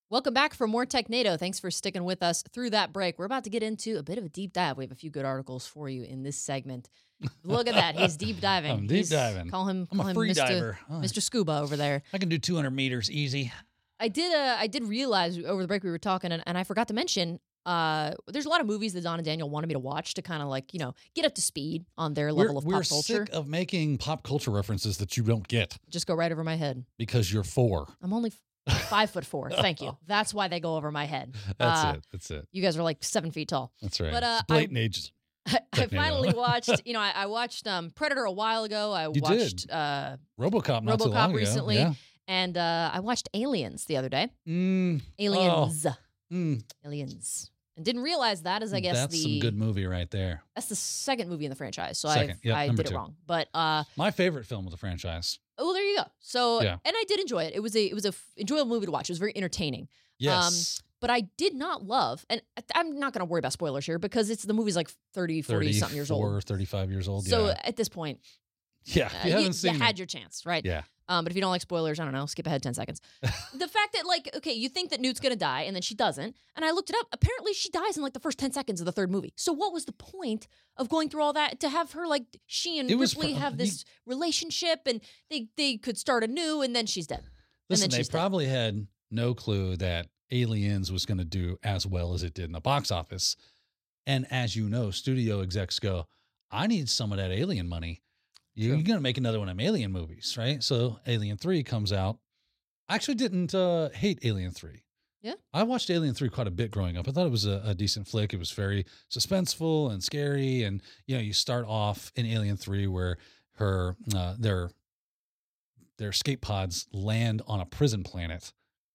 Welcome back for more Technado. Thanks for sticking with us through that break. We're about to get into a bit of a deep dive. We have a few good articles for you in this segment. Look at that. He's deep diving. I'm deep He's, diving. Call him, I'm call a him free Mister diver. Oh. Mister Scuba over there. I can do two hundred meters easy. I did uh, I did realize over the break we were talking, and, and I forgot to mention, uh, there's a lot of movies that Don and Daniel wanted me to watch to kind of like, you know, get up to speed on their level we're, of we're pop culture. sick of making pop culture references that you don't get Just go right over my head. because you're four. I'm only f- five foot four. Thank you. That's why they go over my head. That's Uh, it. That's it. You guys are like seven feet tall. That's right. but, uh, It's blatant ages. I, I Technado. finally watched, you know, I, I watched um, Predator a while ago. I You watched did. uh, RoboCop not too RoboCop long ago. recently. Yeah. and uh, I watched Aliens the other day. Mm, Aliens. mm, Aliens. And didn't realize that as I guess that's the some good movie right there. that's the second movie in the franchise. So Second. I Yep, I number did it two. wrong. But uh, My favorite film of the franchise. well, there you go. So Yeah. and I did enjoy it. It was a it was a f- enjoyable movie to watch. It was very entertaining. Yes. But I did not love, and I- I'm not going to worry about spoilers here because it's the movie's like thirty, forty something years old. thirty-five years old. So yeah. at this point, Yeah. uh, If you haven't you, seen you it. had your chance, right? Yeah. Um, but if you don't like spoilers, I don't know, skip ahead ten seconds. The fact that, like, okay, you think that Newt's gonna die, and then she doesn't, and I looked it up. Apparently, she dies in like the first ten seconds of the third movie. So, what was the point of going through all that to have her, like, she and It was Ripley pro- have this relationship, and they they could start anew, and then she's dead. Listen, and then they she's dead. probably had no clue that Aliens was going to do as well as it did in the box office. And as you know, studio execs go, I need some of that Alien money. You- True. You're going to make another one of them Alien movies, right? So Alien three comes out. I actually didn't uh, hate Alien three. Yeah? I watched Alien three quite a bit growing up. I thought it was a, a decent flick. It was very suspenseful and scary. And, you know, you start off in Alien three where her, uh, their, their escape pods land on a prison planet.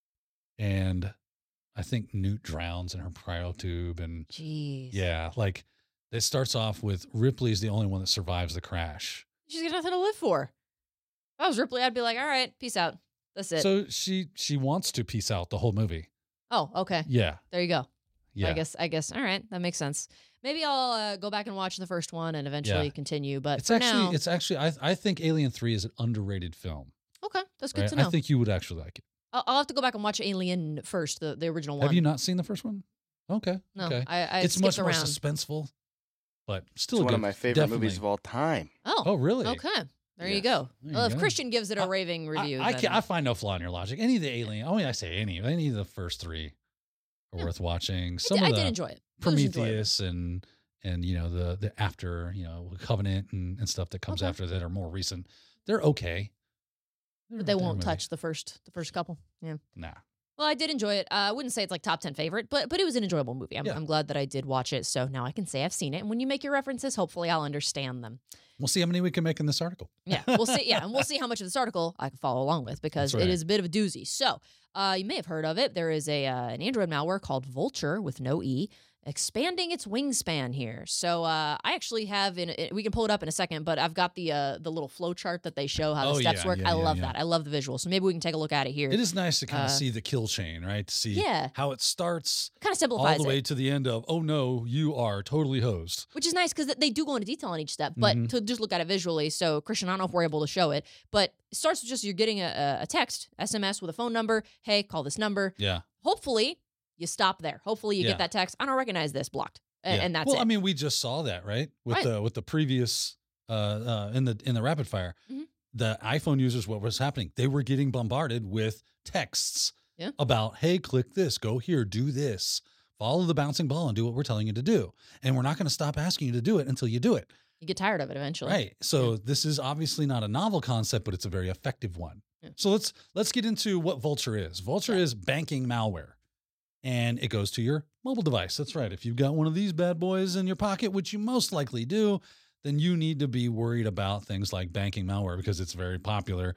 And I think Newt drowns in her cryotube. And Jeez. yeah, like it starts off with Ripley's the only one that survives the crash. She's got nothing to live for. If I was Ripley, I'd be like, all right, peace out. That's it. So she she wants to peace out the whole movie. oh, okay. Yeah. There you go. Yeah. I guess, I guess, all right, that makes sense. Maybe I'll uh, go back and watch the first one and eventually Yeah. continue. But It's for actually now, it's actually I I think Alien three is an underrated film. okay, that's good Right? to know. I think you would actually like it. I'll, I'll have to go back and watch Alien first, the, the original one. Have you not seen the first one? Okay. No, okay. I, I it's skipped much more around. suspenseful, but still It's a one good, of my favorite definitely. movies of all time. Oh, Oh, really? okay. There you Yes. go. There Well, you if go. Christian gives it a I- raving review, I, I, then- can, I find no flaw in your logic. Any of the Alien, oh, I say any, any of the first three are Yeah. worth watching. I Some did, of I the did enjoy it. It was enjoyable. Prometheus and and you know the the after you know Covenant and, and stuff that comes Okay. after that are more recent. They're okay. They're- But they they're won't movie. touch the first the first couple. Yeah. Nah. Well, I did enjoy it. Uh, I wouldn't say it's like top ten favorite, but but it was an enjoyable movie. I'm, Yeah. I'm glad that I did watch it. So now I can say I've seen it. And when you make your references, hopefully I'll understand them. We'll see how many we can make in this article. Yeah, we'll see. Yeah, and we'll see how much of this article I can follow along with because That's it right. is a bit of a doozy. So uh, you may have heard of it. There is a uh, an Android malware called Vulture with no E, expanding its wingspan here. So uh, I actually have in it, we can pull it up in a second, but I've got the uh, the little flow chart that they show how the Oh, steps yeah, work. yeah, I yeah, love yeah. that. I love the visual. So maybe we can take a look at it here. It is nice to kind Uh, of see the kill chain, right? To see Yeah. how it starts Kind of all simplifies the way it, to the end of, oh no, you are totally hosed. which is nice because they do go into detail on each step. But Mhm. to just look at it visually, so Christian, I don't know if we're able to show it, but it starts with just you're getting a, a- a text, S M S with a phone number. Hey, call this number. Yeah. Hopefully you stop there. Hopefully you Yeah. get that text. I don't recognize this, blocked, and, Yeah. and that's well, it. I mean, we just saw that, right? With Right. the with the previous uh, uh in the in the rapid fire, Mhm. the iPhone users, what was happening? They were getting bombarded with texts Yeah. about, hey, click this, go here, do this, follow the bouncing ball, and do what we're telling you to do. And we're not going to stop asking you to do it until you do it. You get tired of it eventually. Right. So this is obviously not a novel concept, but it's a very effective one. Yeah. So let's let's get into what Vulture is. Vulture is banking malware. And it goes to your mobile device. That's right. If you've got one of these bad boys in your pocket, which you most likely do, then you need to be worried about things like banking malware because it's very popular.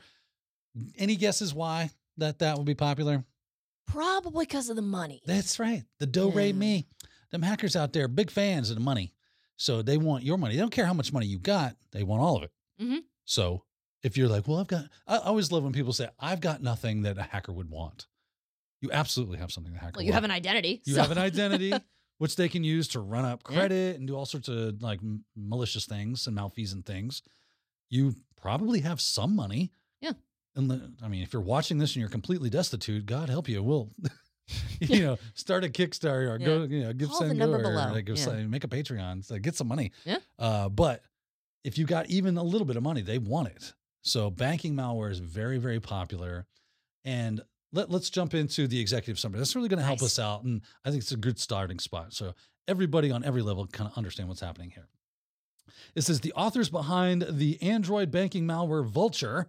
Any guesses why that that would be popular? Probably because of the money. That's right. The do re Yeah. me. Them hackers out there, big fans of the money. So they want your money. They don't care how much money you got. They want all of it. Mhm. So if you're like, well, I've got, I I always love when people say, I've got nothing that a hacker would want. You absolutely have something the hacker Well, would you have want. an identity. You so- have an identity, which they can use to run up Yeah. credit and do all sorts of like m- malicious things and malfeasant things. You probably have some money. Yeah. And the, I mean, if you're watching this and you're completely destitute, God help you. We'll you know, start a Kickstarter or Yeah. go, you know, give Call the send number go or below. like, give Yeah. some- make a Patreon, so get some money. Yeah. Uh, but if you got even a little bit of money, they want it. So banking malware is very, very popular. And let, let's jump into the executive summary. That's really going to help Nice. us out. And I think it's a good starting spot. So everybody on every level kind of understand what's happening here. It says the authors behind the Android banking malware Vulture.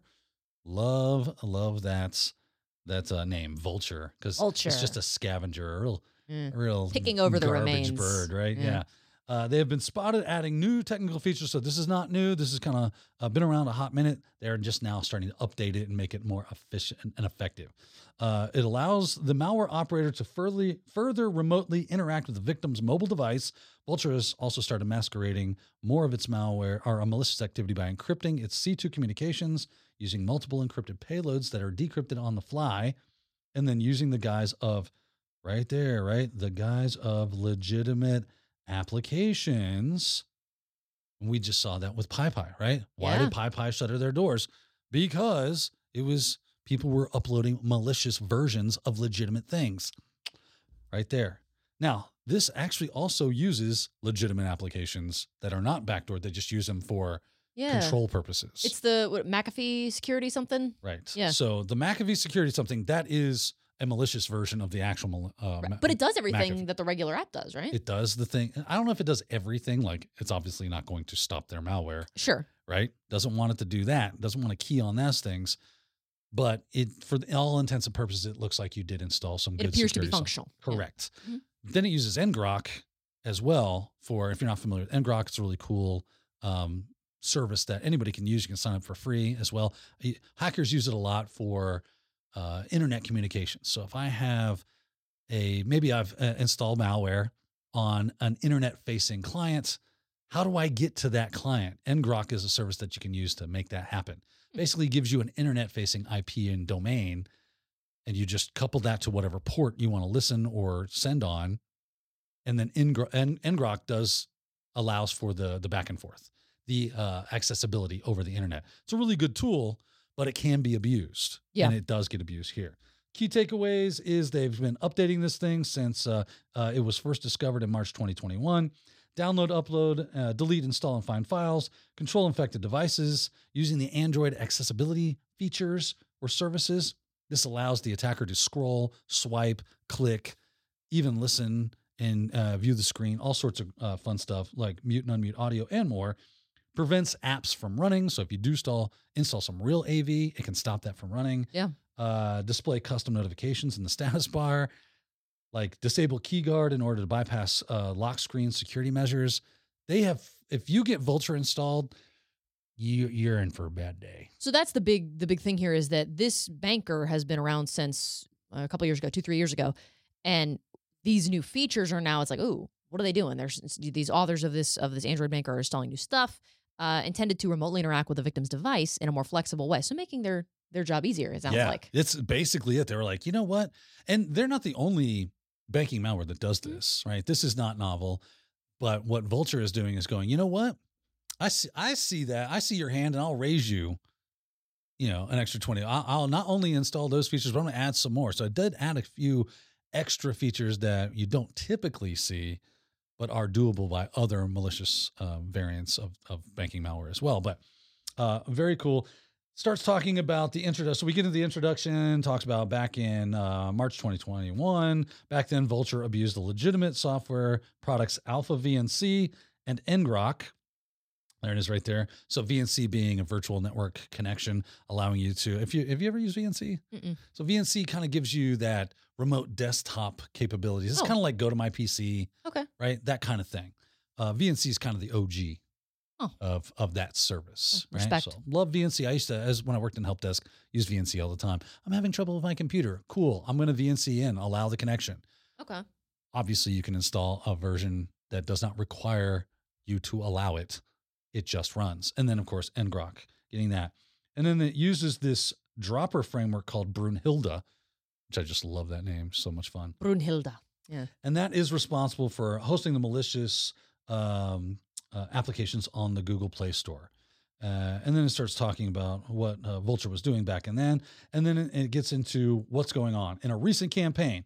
Love, love that, that uh, name, Vulture, because Vulture. it's just a scavenger, a real, Mm. a real Picking over the garbage remains. bird, right? Yeah. Yeah. Uh, they have been spotted adding new technical features. So this is not new. This has kind of uh, been around a hot minute. They're just now starting to update it and make it more efficient and effective. Uh, it allows the malware operator to further, further remotely interact with the victim's mobile device. Vulture has also started masquerading more of its malware or a malicious activity by encrypting its C two communications using multiple encrypted payloads that are decrypted on the fly, and then using the guise of right there, right? The guise of legitimate applications. And we just saw that with PyPy, right? Why Yeah. did PyPy shutter their doors? Because it was people were uploading malicious versions of legitimate things. Right there. Now, this actually also uses legitimate applications that are not backdoored. They just use them for Yeah. control purposes. It's the what, McAfee security something. right. Yeah. So the McAfee security something that is a malicious version of the actual. mal- Uh, Right. Ma- But it does everything McAfee. that the regular app does, right? It does the thing. I don't know if it does everything. Like it's obviously not going to stop their malware, Sure. right? Doesn't want it to do that. Doesn't want to key on those things. But it, for all intents and purposes, it looks like you did install some It good appears to be security software. functional. Yeah. Correct. Mhm. Then it uses ngrok as well for, if you're not familiar with ngrok, it's a really cool um, service that anybody can use. You can sign up for free as well. Uh, Hackers use it a lot for uh, internet communications. So if I have a, maybe I've uh, installed malware on an internet facing client, how do I get to that client? ngrok is a service that you can use to make that happen. Basically gives you an internet facing I P and domain, and you just couple that to whatever port you want to listen or send on. And then Ngro- N- ngrok does allows for the, the back and forth, the uh, accessibility over the internet. It's a really good tool, but it can be abused. Yeah. And it does get abused here. Key takeaways is they've been updating this thing since uh, uh, it was first discovered in March twenty twenty-one. Download, upload, uh, delete, install, and find files, control infected devices using the Android accessibility features or services. This allows the attacker to scroll, swipe, click, even listen and uh, view the screen, all sorts of uh, fun stuff like mute and unmute audio and more. Prevents apps from running. So if you do install, install some real A V, it can stop that from running. Yeah. Uh, display custom notifications in the status bar, like disable key guard in order to bypass uh, lock screen security measures. They have, if you get Vulture installed, you, you're in for a bad day. So that's the big the big thing here is that this banker has been around since a couple years ago, two three years ago, and these new features are now. It's like, ooh, what are they doing? There's these authors of this of this Android banker are installing new stuff uh, intended to remotely interact with the victim's device in a more flexible way, so making their their job easier. It sounds yeah, like. it's basically it. They were like, you know what? And they're not the only banking malware that does Mm-hmm. this, right? This is not novel, but what Vulture is doing is going, you know what? I see, I see that. I see your hand, and I'll raise you, you know, an extra twenty. I'll, I'll not only install those features, but I'm going to add some more. So I did add a few extra features that you don't typically see, but are doable by other malicious uh, variants of, of banking malware as well. But uh, very cool. Starts talking about the introduction. So we get into the introduction, talks about back in uh, March twenty twenty-one. Back then, Vulture abused the legitimate software products Alpha V N C and ngrok. There it is right there. So V N C being a virtual network connection, allowing you to, if you, have you ever used V N C? Mm-mm. So V N C kind of gives you that remote desktop capabilities. It's Oh. kind of like go to my P C, Okay. right? That kind of thing. Uh, V N C is kind of the O G Oh. of, of that service. Oh, right? respect. So love V N C. I used to, as when I worked in help desk, use V N C all the time. I'm having trouble with my computer. Cool. I'm going to V N C in, allow the connection. Okay. Obviously you can install a version that does not require you to allow it. It just runs. And then of course, ngrok, getting that. And then it uses this dropper framework called Brunhilde, which I just love that name. So much fun. Brunhilde. Yeah. And that is responsible for hosting the malicious um, uh, applications on the Google Play Store. Uh, and then it starts talking about what uh, Vulture was doing back and then. And then it, it gets into what's going on in a recent campaign.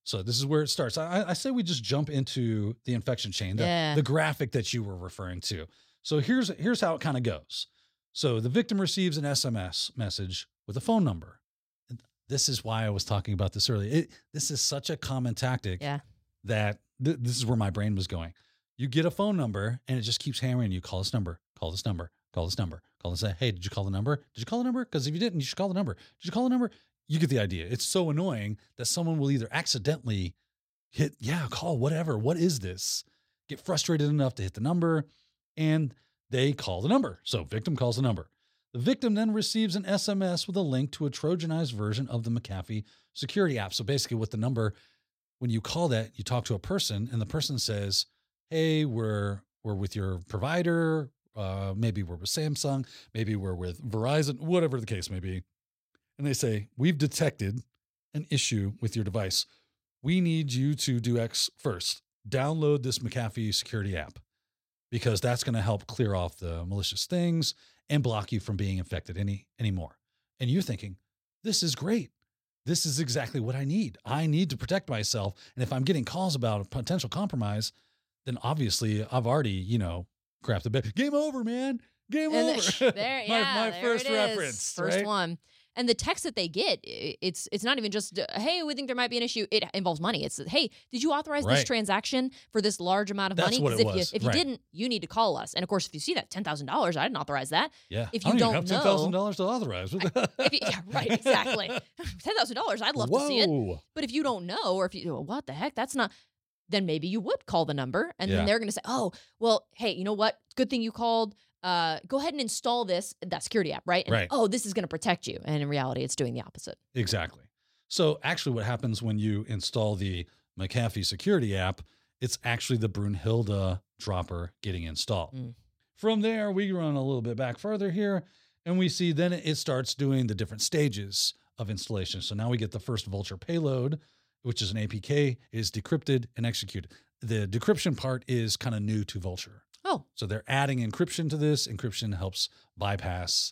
So this is where it starts. I, I say we just jump into the infection chain, the, Yeah. the graphic that you were referring to. So here's here's how it kind of goes. So the victim receives an S M S message with a phone number. And this is why I was talking about this earlier. It, this is such a common tactic Yeah. that th- this is where my brain was going. You get a phone number and it just keeps hammering you. Call this number, call this number, call this number, call and say, hey, did you call the number? Did you call the number? Because if you didn't, you should call the number. Did you call the number? You get the idea. It's so annoying that someone will either accidentally hit, yeah, call whatever. What is this? Get frustrated enough to hit the number and they call the number. So victim calls the number. The victim then receives an S M S with a link to a Trojanized version of the McAfee security app. So basically with the number, when you call that, you talk to a person and the person says, hey, we're we're with your provider. Uh, maybe we're with Samsung. Maybe we're with Verizon, whatever the case may be. And they say, we've detected an issue with your device. We need you to do X first. Download this McAfee security app because that's going to help clear off the malicious things and block you from being infected any anymore. And you're thinking, this is great. This is exactly what I need. I need to protect myself. And if I'm getting calls about a potential compromise, then obviously I've already, you know, crapped the bed. Game over, man. Game And over. the- there, my yeah, my there first it is. reference. First right? one. And the text that they get, i- it's it's not even just, uh, hey, we think there might be an issue. It involves money. It's, hey, did you authorize this Right. transaction for this large amount of That's money? what it if was. you if you Right. didn't, you need to call us. And of course, if you see that ten thousand dollars, I didn't authorize that. Yeah. If I you don't, don't even have ten thousand know- dollars to authorize. If you, yeah, right, exactly. ten thousand dollars, I'd love Whoa. to see it. But if you don't know, or if you, well, what the heck, that's not, then maybe you would call the number and Yeah. then they're going to say, oh, well, hey, you know what? Good thing you called. Uh, go ahead and install this, that security app, right? And, Right. oh, this is going to protect you. And in reality, it's doing the opposite. Exactly. So actually what happens when you install the McAfee security app, it's actually the Brunhilde dropper getting installed. Mm. From there, we run a little bit back further here and we see then it starts doing the different stages of installation. So now we get the first Vultr payload, which is an A P K, it is decrypted and executed. The decryption part is kind of new to Vultr. Oh, So they're adding encryption to this. Encryption helps bypass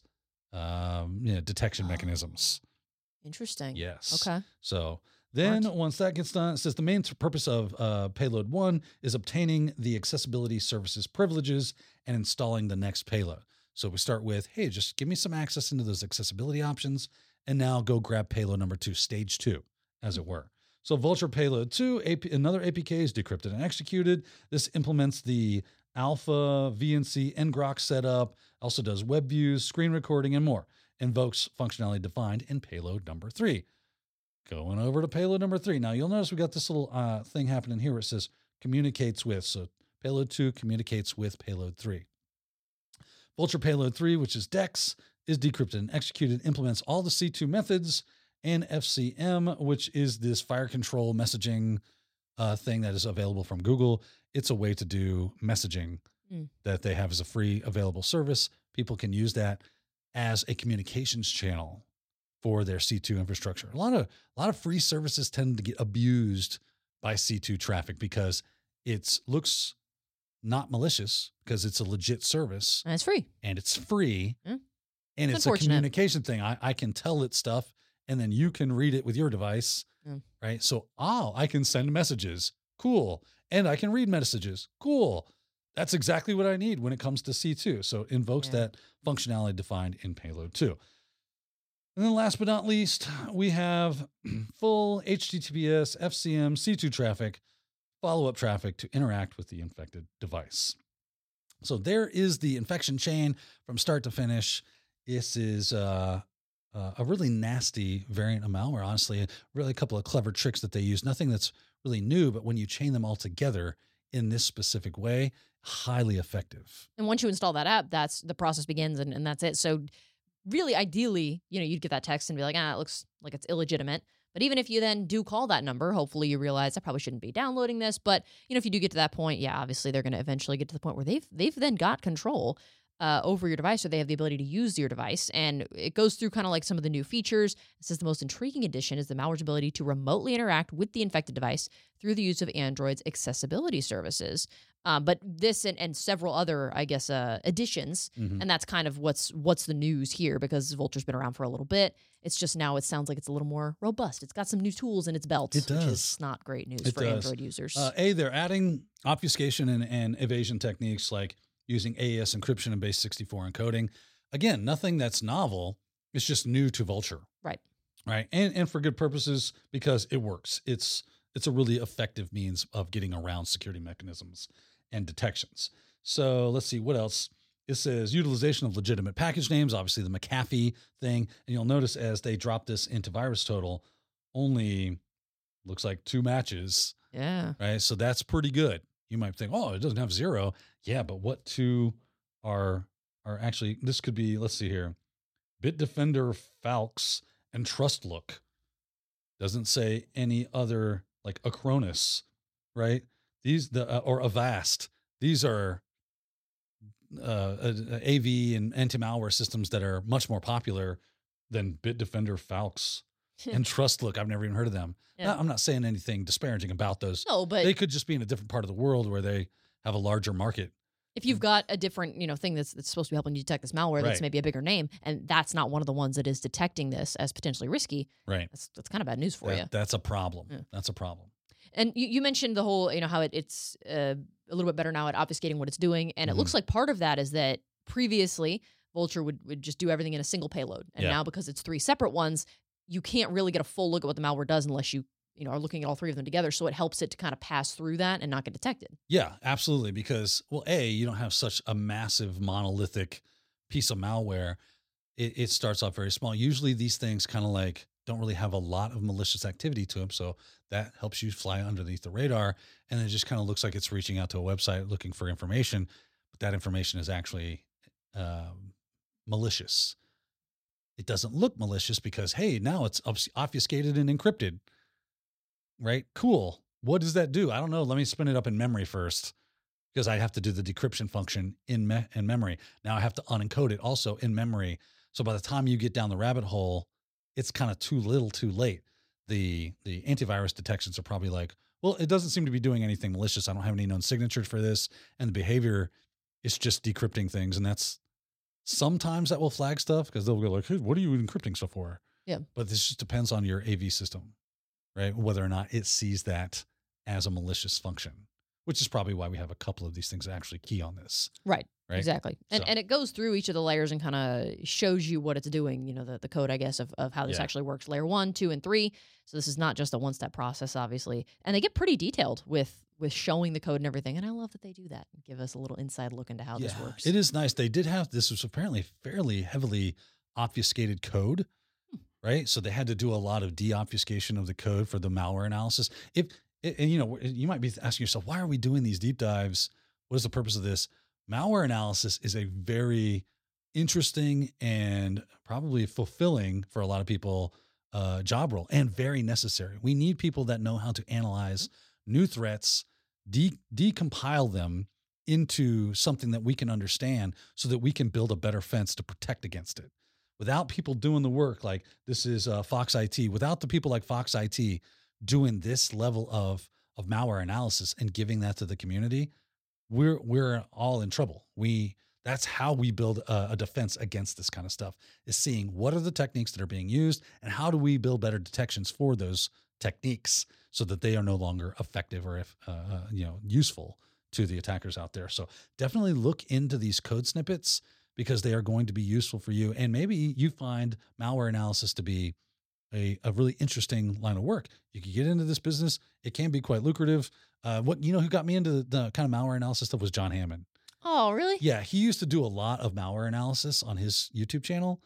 um, you know, detection mechanisms. interesting. Yes. Okay. So then Smart. once that gets done, it says the main th- purpose of uh, payload one is obtaining the accessibility services privileges and installing the next payload. So we start with, hey, just give me some access into those accessibility options and now go grab payload number two, stage two, as it were. So Vultr payload two, A P, another A P K is decrypted and executed. This implements the Alpha, V N C, and Grok setup, also does web views, screen recording, and more. Invokes functionality defined in payload number three. Going over to payload number three. Now you'll notice we got this little uh, thing happening here where it says communicates with. So payload two communicates with payload three. Vultr payload three, which is DEX, is decrypted and executed, implements all the C two methods and F C M, which is this fire control messaging uh, thing that is available from Google. It's a way to do messaging Mm. that they have as a free available service. People can use that as a communications channel for their C two infrastructure. A lot of a lot of free services tend to get abused by C two traffic because it looks not malicious because it's a legit service And it's free. and it's free Mm. and It's it's a unfortunate. communication thing. I, I can tell it stuff and then you can read it with your device, Mm. right? So, oh, I can send messages. Cool. And I can read messages. Cool. That's exactly what I need when it comes to C two. So it invokes Yeah. that functionality defined in payload two. And then last but not least, we have full H T T P S, F C M, C two traffic, follow-up traffic to interact with the infected device. So there is the infection chain from start to finish. This is uh, uh, a really nasty variant of malware, honestly. Really a couple of clever tricks that they use. Nothing that's really new, but when you chain them all together in this specific way, highly effective. And once you install that app, that's the process begins and, and that's it. So really, ideally, you know, you'd get that text and be like, ah, it looks like it's illegitimate. But even if you then do call that number, hopefully you realize I probably shouldn't be downloading this. But, you know, if you do get to that point, yeah, obviously they're going to eventually get to the point where they've they've then got control uh, over your device, or they have the ability to use your device. And it goes through kind of like some of the new features. It says the most intriguing addition is the malware's ability to remotely interact with the infected device through the use of Android's accessibility services. Um, but this and, and several other, I guess, uh, additions, Mhm. and that's kind of what's what's the news here, because Vulture's been around for a little bit. It's just now it sounds like it's a little more robust. It's got some new tools in its belt, It which does. is not great news It for does. Android users. Uh, A, they're adding obfuscation and, and evasion techniques like using A E S encryption and base sixty-four encoding. Again, nothing that's novel. It's just new to Vulture. Right. Right. And and for good purposes, because it works. It's it's a really effective means of getting around security mechanisms and detections. So let's see what else. It says utilization of legitimate package names, obviously the McAfee thing. And you'll notice as they drop this into VirusTotal, only looks like two matches. Yeah. Right. So that's pretty good. You might think, oh, it doesn't have zero. Yeah, but what two are are actually, this could be, let's see here. Bitdefender, Falx, and TrustLook. Doesn't say any other, like Acronis, right? These, the uh, or Avast. These are uh, uh, A V and anti-malware systems that are much more popular than Bitdefender, Falx, and TrustLook. I've never even heard of them. Yeah. Now, I'm not saying anything disparaging about those. No, but They could just be in a different part of the world where they have a larger market. if you've got a different, you know, thing that's, that's supposed to be helping you detect this malware, that's Right. maybe a bigger name, and that's not one of the ones that is detecting this as potentially risky, Right. that's that's kind of bad news for That- you. That's a problem. Yeah. That's a problem. And you, you mentioned the whole, you know, how it, it's uh, a little bit better now at obfuscating what it's doing, and Mhm. it looks like part of that is that previously Vulture would, would just do everything in a single payload, and Yeah. now because it's three separate ones, you can't really get a full look at what the malware does unless you, you know, are looking at all three of them together. So it helps it to kind of pass through that and not get detected. Yeah, absolutely. Because, well, A, you don't have such a massive monolithic piece of malware. It, it starts off very small. Usually these things kind of like don't really have a lot of malicious activity to them. So that helps you fly underneath the radar. And it just kind of looks like it's reaching out to a website looking for information. But that information is actually um, malicious. It doesn't look malicious because, hey, now it's obs- obfuscated and encrypted. Right? Cool. What does that do? I don't know. Let me spin it up in memory first, because I have to do the decryption function in me- in memory. Now I have to unencode it also in memory. So by the time you get down the rabbit hole, it's kind of too little, too late. The the antivirus detections are probably like, well, it doesn't seem to be doing anything malicious. I don't have any known signatures for this, and the behavior is just decrypting things, and that's sometimes that will flag stuff because they'll go like, hey, what are you encrypting stuff for? Yeah. But this just depends on your A V system, right? Whether or not it sees that as a malicious function, which is probably why we have a couple of these things that actually key on this. Right. Right. Exactly. And So- and it goes through each of the layers and kind of shows you what it's doing, you know, the, the code, I guess, of, of how this Yeah. actually works. Layer one, two, and three. So this is not just a one-step process, obviously. And they get pretty detailed with with showing the code and everything. And I love that they do that and give us a little inside look into how this works. It is nice. They did have, this was apparently fairly heavily obfuscated code, Hmm. right? So they had to do a lot of deobfuscation of the code for the malware analysis. If, and you know, you might be asking yourself, why are we doing these deep dives? What is the purpose of this? Malware analysis is a very interesting and probably fulfilling for a lot of people uh, job role, and very necessary. We need people that know how to analyze new threats, de- decompile them into something that we can understand so that we can build a better fence to protect against it. Without people doing the work, like this is uh, Fox I T, without the people like Fox I T doing this level of, of malware analysis and giving that to the community, we're, we're all in trouble. We, that's how we build a, a defense against this kind of stuff, is seeing what are the techniques that are being used and how do we build better detections for those techniques so that they are no longer effective or if, uh, uh, you know, useful to the attackers out there. So definitely look into these code snippets because they are going to be useful for you. And maybe you find malware analysis to be a, a really interesting line of work. You can get into this business. It can be quite lucrative. Uh, what, you know, who got me into the, the kind of malware analysis stuff was John Hammond. Oh, really? Yeah. He used to do a lot of malware analysis on his YouTube channel.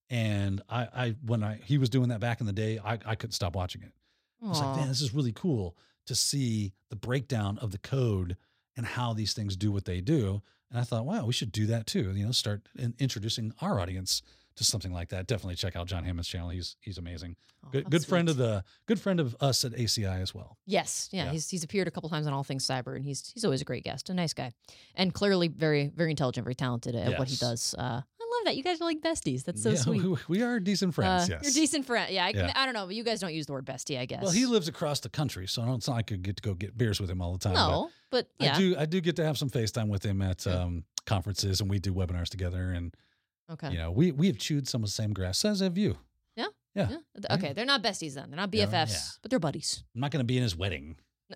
And I, I, when I, he was doing that back in the day, I, I couldn't stop watching it. I was like, Aw. man, this is really cool to see the breakdown of the code and how these things do what they do. And I thought, wow, we should do that too. You know, start in, introducing our audience to something like that, definitely check out John Hammond's channel. He's he's amazing. Oh, Good that's good friend sweet. of the good friend of us at A C I as well. Yes, yeah, Yeah. he's he's appeared a couple times on All Things Cyber, and he's he's always a great guest, a nice guy, and clearly very very intelligent, very talented at what he Yes. does. Uh, I love that you guys are like besties. That's so Yeah, sweet. We, we are decent friends. Uh, yes, You're decent friend. Yeah I, Yeah. I don't know, but you guys don't use the word bestie, I guess. Well, he lives across the country, so I don't. It's not like I could get to go get beers with him all the time. but No, but yeah. I do. I do get to have some FaceTime with him at Yeah. um, conferences, and we do webinars together. And Okay. you know, we we have chewed some of the same grass, as have you. Yeah. Yeah. Yeah. Okay, they're not besties then. They're not B Yeah, F Fs, yeah. but they're buddies. I'm not going to be in his wedding.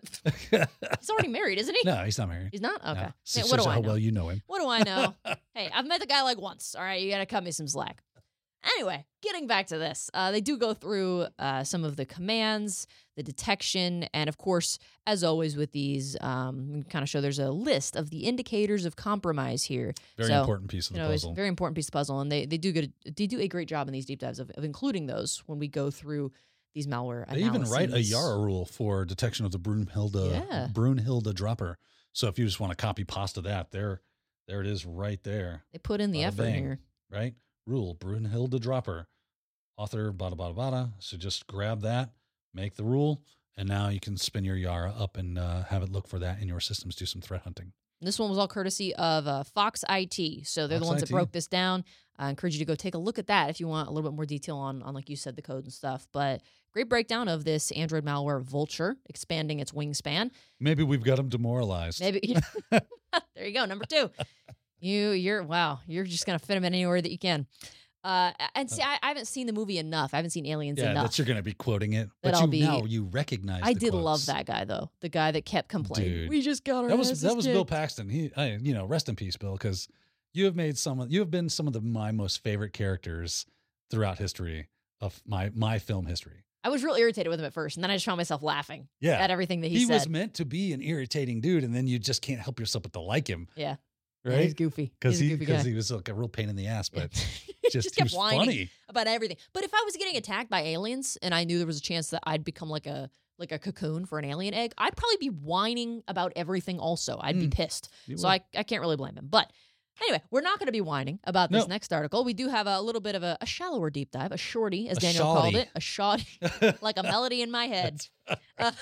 He's already married, isn't he? No, he's not married. He's not? Okay. No. Yeah, So what do shows I how know? well you know him. What do I know? Hey, I've met the guy like once. All right, you got to cut me some slack. Anyway, getting back to this, uh, they do go through uh, some of the commands, the detection, and of course, as always with these, um, we kind of show there's a list of the indicators of compromise here. Very So, important piece of You the know, it's puzzle. a very important piece of the puzzle, and they they do good. They do a great job in these deep dives of, of including those when we go through these malware They even write a analyses. Yara rule for detection of the Brunhilde Yeah. Brunhilde dropper. So if you just want to copy pasta that, there, there it is, right there. They put in the Bada effort bang. here. Right? Rule Brunhilde dropper. Author bada bada bada. So just grab that, make the rule, and now you can spin your Yara up and uh, have it look for that in your systems. Do some threat hunting. This one was all courtesy of uh, Fox I T. So they're the Fox ones I that T. broke this down. I encourage you to go take a look at that if you want a little bit more detail on, on like you said, the code and stuff. But great breakdown of this Android malware Vulture expanding its wingspan. Maybe we've got them demoralized. Maybe there you go, number two. You you're wow, you're just gonna fit them in anywhere that you can. Uh, and see, I, I haven't seen the movie enough. I haven't seen Aliens Yeah, enough. that you're going to be quoting it, That but I'll you be- now you recognize. I the did quotes. love that guy though. The guy that kept complaining. Dude. We just got our That was asses that was Bill kicked." Paxton. He, I, you know, rest in peace, Bill, because you have made some. of You have been some of the my most favorite characters throughout history of my my film history. I was real irritated with him at first, and then I just found myself laughing Yeah, at everything that he, he said. was meant to be an irritating dude, and then you just can't help yourself but to like him, yeah, Yeah, he's right? goofy. Because He's a he goofy because guy. he was like a real pain in the ass, but He just, just he kept was whining funny. about everything. But if I was getting attacked by aliens and I knew there was a chance that I'd become like a like a cocoon for an alien egg, I'd probably be whining about everything also. I'd be Mm. pissed. You So would. I, I can't really blame him. But anyway, we're not going to be whining about this No. next article. We do have a little bit of a, a shallower deep dive, a shorty, as A Daniel called shoddy. it, a shoddy, like a melody in my head. Uh,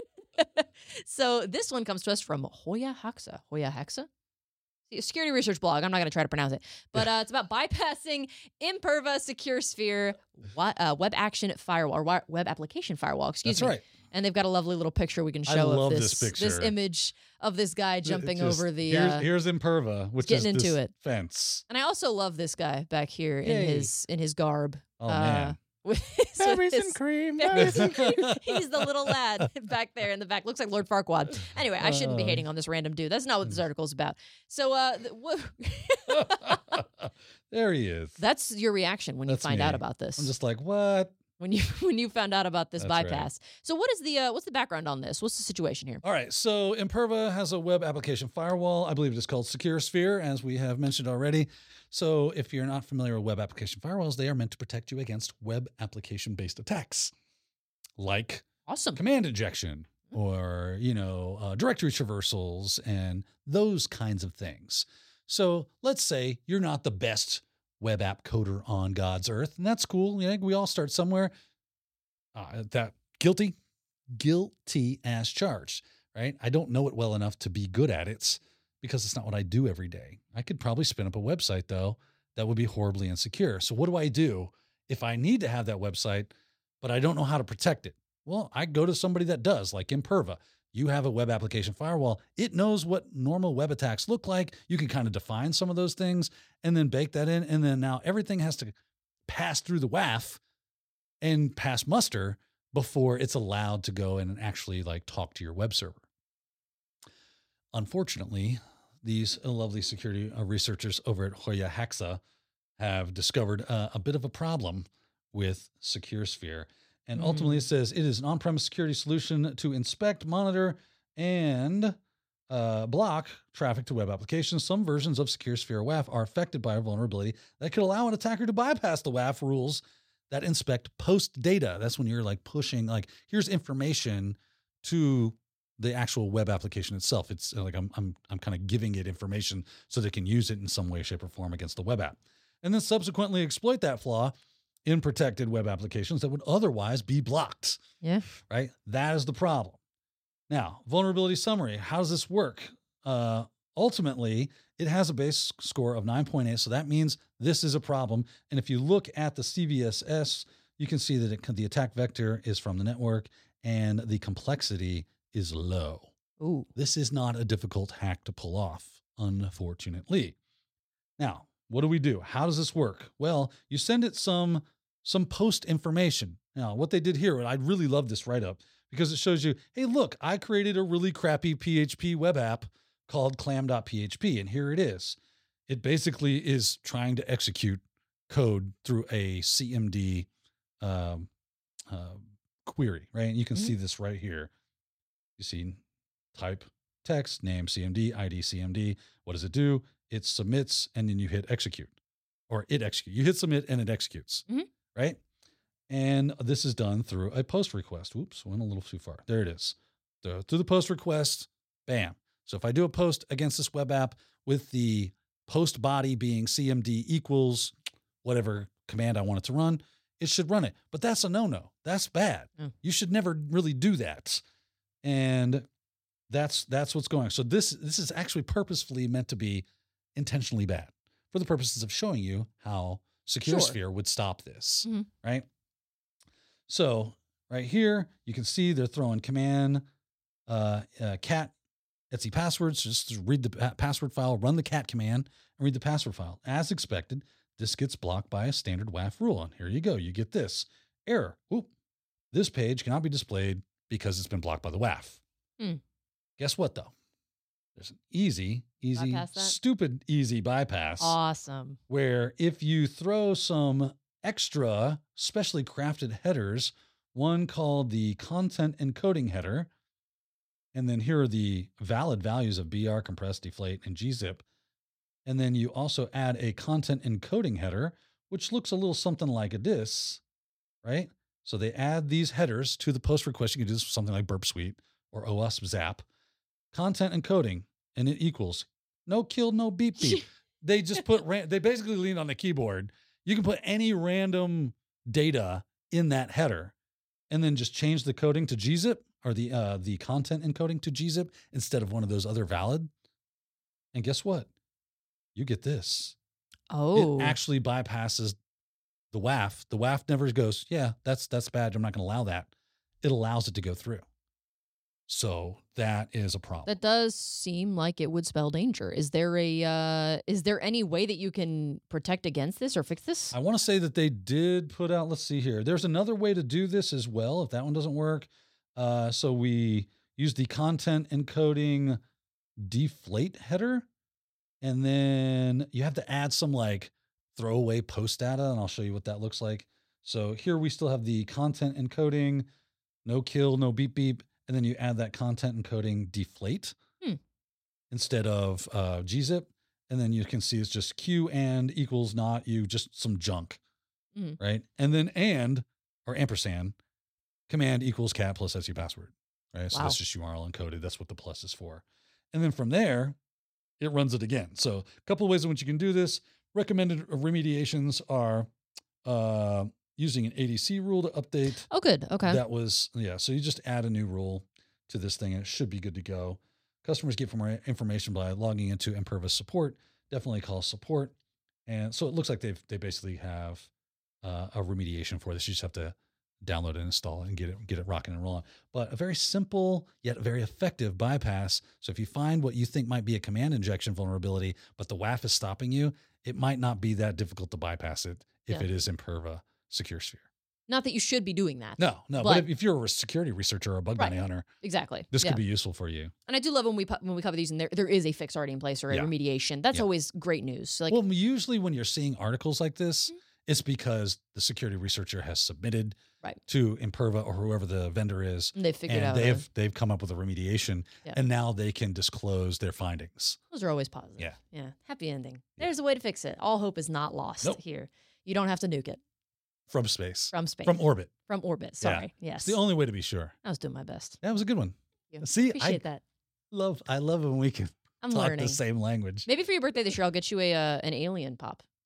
so this one comes to us from Hoya Haxa. Hoya Haxa? A security research blog. I'm not going to try to pronounce it, but uh, it's about bypassing Imperva Secure Sphere wa- uh, web action firewall or wa- web application firewall. Excuse That's me. right. And they've got a lovely little picture we can I show love of this this picture. image of this guy It jumping just- over the. here's, Uh, here's Imperva, which is getting into this it. fence. and I also love this guy back here in Yay. his in his garb. Oh uh, man, with his- with berries his- and cream. berries berries and and cream. He's the little lad back there in the back. Looks like Lord Farquaad. Anyway, I shouldn't be Uh. hating on this random dude. That's not what this article's about. So, uh, th- wha- There he is. that's your reaction when you That's find me. out about this. I'm just like, what? when you when you found out about this That's right. bypass. So, what is the uh, what's the background on this? What's the situation here? All right, so Imperva has a web application firewall. I believe it is called Secure Sphere, as we have mentioned already. So if you're not familiar with web application firewalls, they are meant to protect you against web application-based attacks, like Awesome. command injection or, you know, uh, directory traversals and those kinds of things. So let's say you're not the best web app coder on God's earth, and that's cool. You know, we all start somewhere. Uh, that guilty, guilty as charged, right? I don't know it well enough to be good at it because it's not what I do every day. I could probably spin up a website, though, that would be horribly insecure. So what do I do if I need to have that website, but I don't know how to protect it? Well, I go to somebody that does, like Imperva. You have a web application firewall. It knows what normal web attacks look like. You can kind of define some of those things and then bake that in. And then now everything has to pass through the W A F and pass muster before it's allowed to go in and actually like talk to your web server. Unfortunately, these lovely security uh, researchers over at Hoya Haxa have discovered uh, a bit of a problem with Secure Sphere. And ultimately, it says it is an on-premise security solution to inspect, monitor, and uh, block traffic to web applications. Some versions of Secure Sphere W A F are affected by a vulnerability that could allow an attacker to bypass the W A F rules that inspect post data. That's when you're like pushing, like, here's information to the actual web application itself. It's like I'm I'm I'm kind of giving it information so they can use it in some way, shape, or form against the web app. and then subsequently exploit that flaw in protected web applications that would otherwise be blocked. Yeah. Right? That is the problem. Now, vulnerability summary. How does this work? Uh, ultimately, it has a base score of nine point eight, so that means this is a problem. And if you look at the C V S S, you can see that it, the attack vector is from the network and the complexity is low. Ooh. This is not a difficult hack to pull off, unfortunately. Now, what do we do? How does this work? Well, you send it some, some post information. Now, what they did here, and I really love this write-up because it shows you, hey, look, I created a really crappy P H P web app called clam dot P H P, and here it is. It basically is trying to execute code through a C M D um, uh, query, right? And you can mm-hmm. see this right here. You see type text, name C M D, I D C M D. What does it do? It submits, and then you hit execute, or it execute. You hit submit, and it executes, mm-hmm. right? And this is done through a post request. Oops, went a little too far. There it is. So through the post request, bam. So if I do a post against this web app with the post body being C M D equals whatever command I want it to run, it should run it. But that's a no-no. That's bad. Mm. You should never really do that. And that's that's what's going on. So this this is actually purposefully meant to be intentionally bad for the purposes of showing you how SecureSphere sure. would stop this, mm-hmm. right? So right here, you can see they're throwing command uh, uh, cat Etsy passwords. Just read the pa- password file, run the cat command, and read the password file. As expected, this gets blocked by a standard W A F rule. And here you go. You get this error. Oop. This page cannot be displayed because it's been blocked by the W A F. Hmm. Guess what, though? There's an easy, easy, stupid, easy bypass. Awesome. Where if you throw some extra specially crafted headers, one called the content encoding header, and then here are the valid values of B R, compress, deflate, and gzip. And then you also add a content encoding header, which looks a little something like this, right? So they add these headers to the post request. You can do this with something like Burp Suite or OWASP Zap. Content encoding, and it equals no kill, no beep beep. They just put, ran- they basically lean on the keyboard. You can put any random data in that header and then just change the coding to gzip or the, uh, the content encoding to gzip instead of one of those other valid. And guess what? You get this. Oh, it actually bypasses the W A F. The W A F never goes, yeah, that's, that's bad. I'm not going to allow that. It allows it to go through. So that is a problem. That does seem like it would spell danger. Is there a uh, is there any way that you can protect against this or fix this? I want to say that they did put out, let's see here. There's another way to do this as well if that one doesn't work. Uh, so we use the content encoding deflate header, and then you have to add some like throwaway post data, and I'll show you what that looks like. So here we still have the content encoding, no kill, no beep beep. And then you add that content encoding deflate hmm. instead of uh, gzip. And then you can see it's just Q and equals not you, just some junk, mm. right? And then and, or ampersand, command equals cat plus Etsy password, right? So wow. that's just U R L encoded. That's what the plus is for. And then from there, it runs it again. So a couple of ways in which you can do this. Recommended remediations are uh, using an A D C rule to update. Oh, good. Okay. That was, yeah. So you just add a new rule to this thing and it should be good to go. Customers get more information by logging into Imperva support. Definitely call support. And so it looks like they've, they basically have uh, a remediation for this. You just have to download and install it and get it, get it rocking and rolling. But a very simple yet very effective bypass. So if you find what you think might be a command injection vulnerability, but the W A F is stopping you, it might not be that difficult to bypass it if yeah. it is Imperva SecureSphere. Not that you should be doing that. No, no. But, but if, if you're a security researcher or a bug bounty right. hunter, exactly, this yeah. could be useful for you. And I do love when we when we cover these and there there is a fix already in place or a yeah. remediation. That's yeah. always great news. So like, well, usually when you're seeing articles like this, mm-hmm. it's because the security researcher has submitted right. to Imperva or whoever the vendor is. And they figured and out. They've a, they've come up with a remediation, yeah. and now they can disclose their findings. Those are always positive. Yeah, yeah. Happy ending. Yeah. There's a way to fix it. All hope is not lost nope. here. You don't have to nuke it. From space. From space. From orbit. From orbit. Sorry. Yeah. Yes. It's the only way to be sure. I was doing my best. That was a good one. Thank you. See, appreciate I that. Love. I love when we can I'm talk learning the same language. Maybe for your birthday this year, I'll get you a uh, an alien pop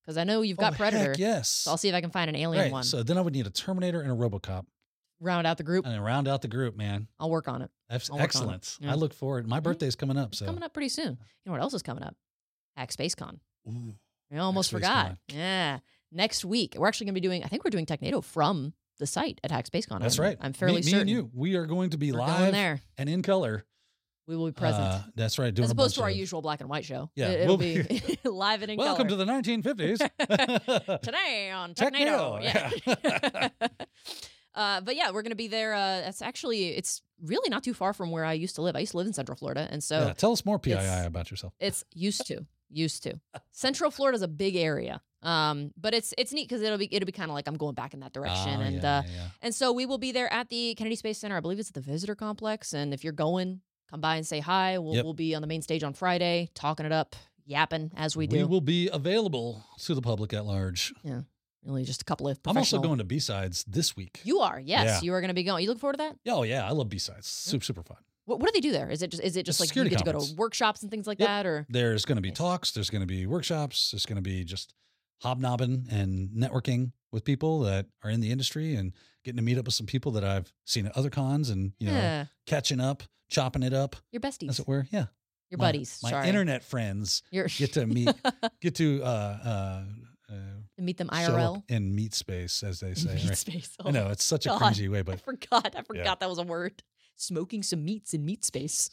because I know you've got Oh, Predator. heck yes. So I'll see if I can find an alien Right. one. So then I would need a Terminator and a RoboCop, Round out the group. and then round out the group. Man, I'll work on it. that's I'll work on it. excellent. Yeah. I look forward. My Mhm. birthday's coming up, It's so coming up pretty soon. You know what else is coming up? Hack Space Con. Ooh. I almost Hack Space forgot. Con. Yeah. Next week, we're actually going to be doing, I think we're doing Technado from the site at Hack Space Con. That's I'm, right. I'm fairly me, certain. Me and you, we are going to be We're going live there. and in color. We will be present. Uh, that's right. Doing As a opposed bunch to our of- usual black and white show. Yeah, It, will we'll be live and in Welcome color. to the nineteen fifties. Today on Technado. Technado, Yeah. uh, but yeah, we're going to be there. Uh, it's actually, it's really not too far from where I used to live. I used to live in Central Florida. And so yeah, tell us more P I I it's- about yourself. it's used to, used to. Central Florida is a big area. Um, but it's it's neat because it'll be it'll be kind of like I'm going back in that direction, Ah, and yeah, uh, yeah, yeah. and so we will be there at the Kennedy Space Center. I believe it's at the Visitor Complex. And if you're going, come by and say hi. We'll Yep. we'll be on the main stage on Friday, talking it up, yapping as we do. We will be available to the public at large. Really, just a couple of. I'm also professional- going to B-Sides this week. You are, yes, Yeah. you are going to be going. You look forward to that? Oh yeah, I love B-Sides. Super super fun. What, what do they do there? Is it just is it just It's a like you security get to go conference. to workshops and things like Yep. that, or There's going to be Nice. talks. There's going to be workshops. There's going to be just hobnobbing and networking with people that are in the industry and getting to meet up with some people that I've seen at other cons and you know yeah, catching up, chopping it up. your besties, As it were. Yeah, your My- buddies. My sorry, internet friends your get to meet, get to uh, uh, uh, meet them show I R L. up in meat space, as they say. Meat right? space. I know it's such a God. cringy way, I but forgot. I forgot that was a word. Smoking some meats in meat space.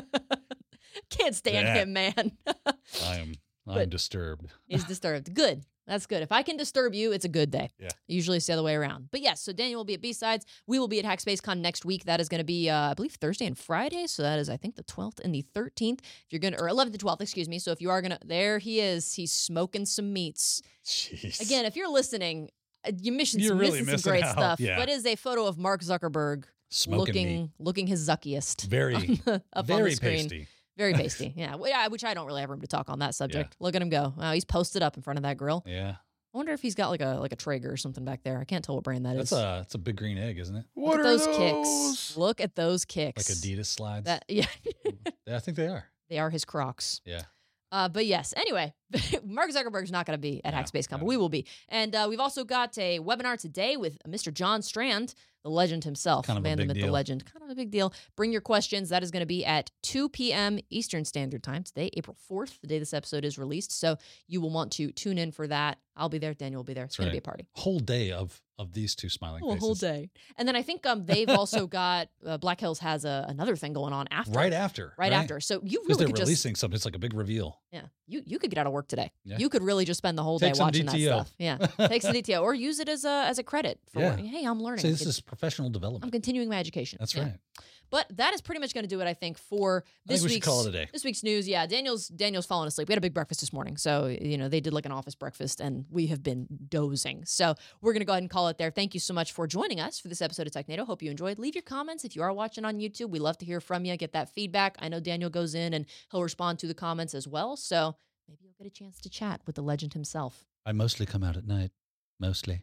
Can't stand Yeah. him, man. I am I'm But- disturbed. He's disturbed. Good. That's good. If I can disturb you, it's a good day. Yeah. Usually it's the other way around. But yes, so Daniel will be at B-Sides. We will be at Hack Space Con next week. That is going to be, uh, I believe, Thursday and Friday. So that is, I think, the twelfth and the thirteenth. If you're going to, or eleventh and twelfth, excuse me. So if you are going to, there he is. He's smoking some meats. Jeez. Again, if you're listening, uh, you're missing, You're some, really missing missing some great out. stuff. Yeah. But it is a photo of Mark Zuckerberg smoking looking meat. looking his zuckiest. Very, on the- up on very the screen. pasty. Very pasty. Yeah. Well, yeah, which I don't really have room to talk on that subject. Look at him go. Wow, he's posted up in front of that grill. Yeah, I wonder if he's got like a like a Traeger or something back there. I can't tell what brand that is. that's a that's a big green egg, isn't it? What Look are at those, those? kicks. Look at those kicks. Like Adidas slides. That yeah, Yeah, I think they are. they are his Crocs. Yeah. Uh, but yes, anyway, Mark Zuckerberg's not going to be at No, Hack Space Con, no, but we will be. And uh, we've also got a webinar today with Mister John Strand, the legend himself. Kind of a man, the big myth, the deal. legend. Kind of a big deal. Bring your questions. That is going to be at two p.m. Eastern Standard Time today, April fourth, the day this episode is released. So you will want to tune in for that. I'll be there. Daniel will be there. It's That's going to be right. a party. Whole day of of these two smiling Oh, a faces. whole day. And then I think um, they've also got, uh, Black Hills has a, another thing going on after. Right after. Right after. So you Because really they're could just, releasing something. It's like a big reveal. yeah, you, you could get out of work today. Yeah. You could really just spend the whole Take day some watching D T O. that stuff. Yeah. Take some D T O or use it as a, as a credit for Yeah. working. Hey, I'm learning. See, I'm this con- is professional I'm development. continuing my education. That's Yeah. right. But that is pretty much going to do it, I think, for I think this we should week's call it a day. this week's news. Yeah, Daniel's Daniel's fallen asleep. We had a big breakfast this morning, so you know they did like an office breakfast, and we have been dozing. So we're going to go ahead and call it there. Thank you so much for joining us for this episode of Technado. Hope you enjoyed. Leave your comments if you are watching on YouTube. We love to hear from you. Get that feedback. I know Daniel goes in and he'll respond to the comments as well. So maybe you'll get a chance to chat with the legend himself. I mostly come out at night. Mostly.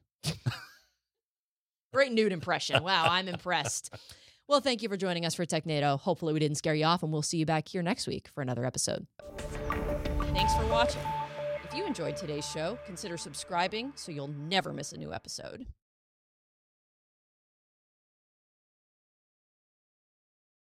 Great nude impression. Wow, I'm impressed. Well, thank you for joining us for Technado. Hopefully we didn't scare you off, and we'll see you back here next week for another episode. Thanks for watching. If you enjoyed today's show, consider subscribing so you'll never miss a new episode.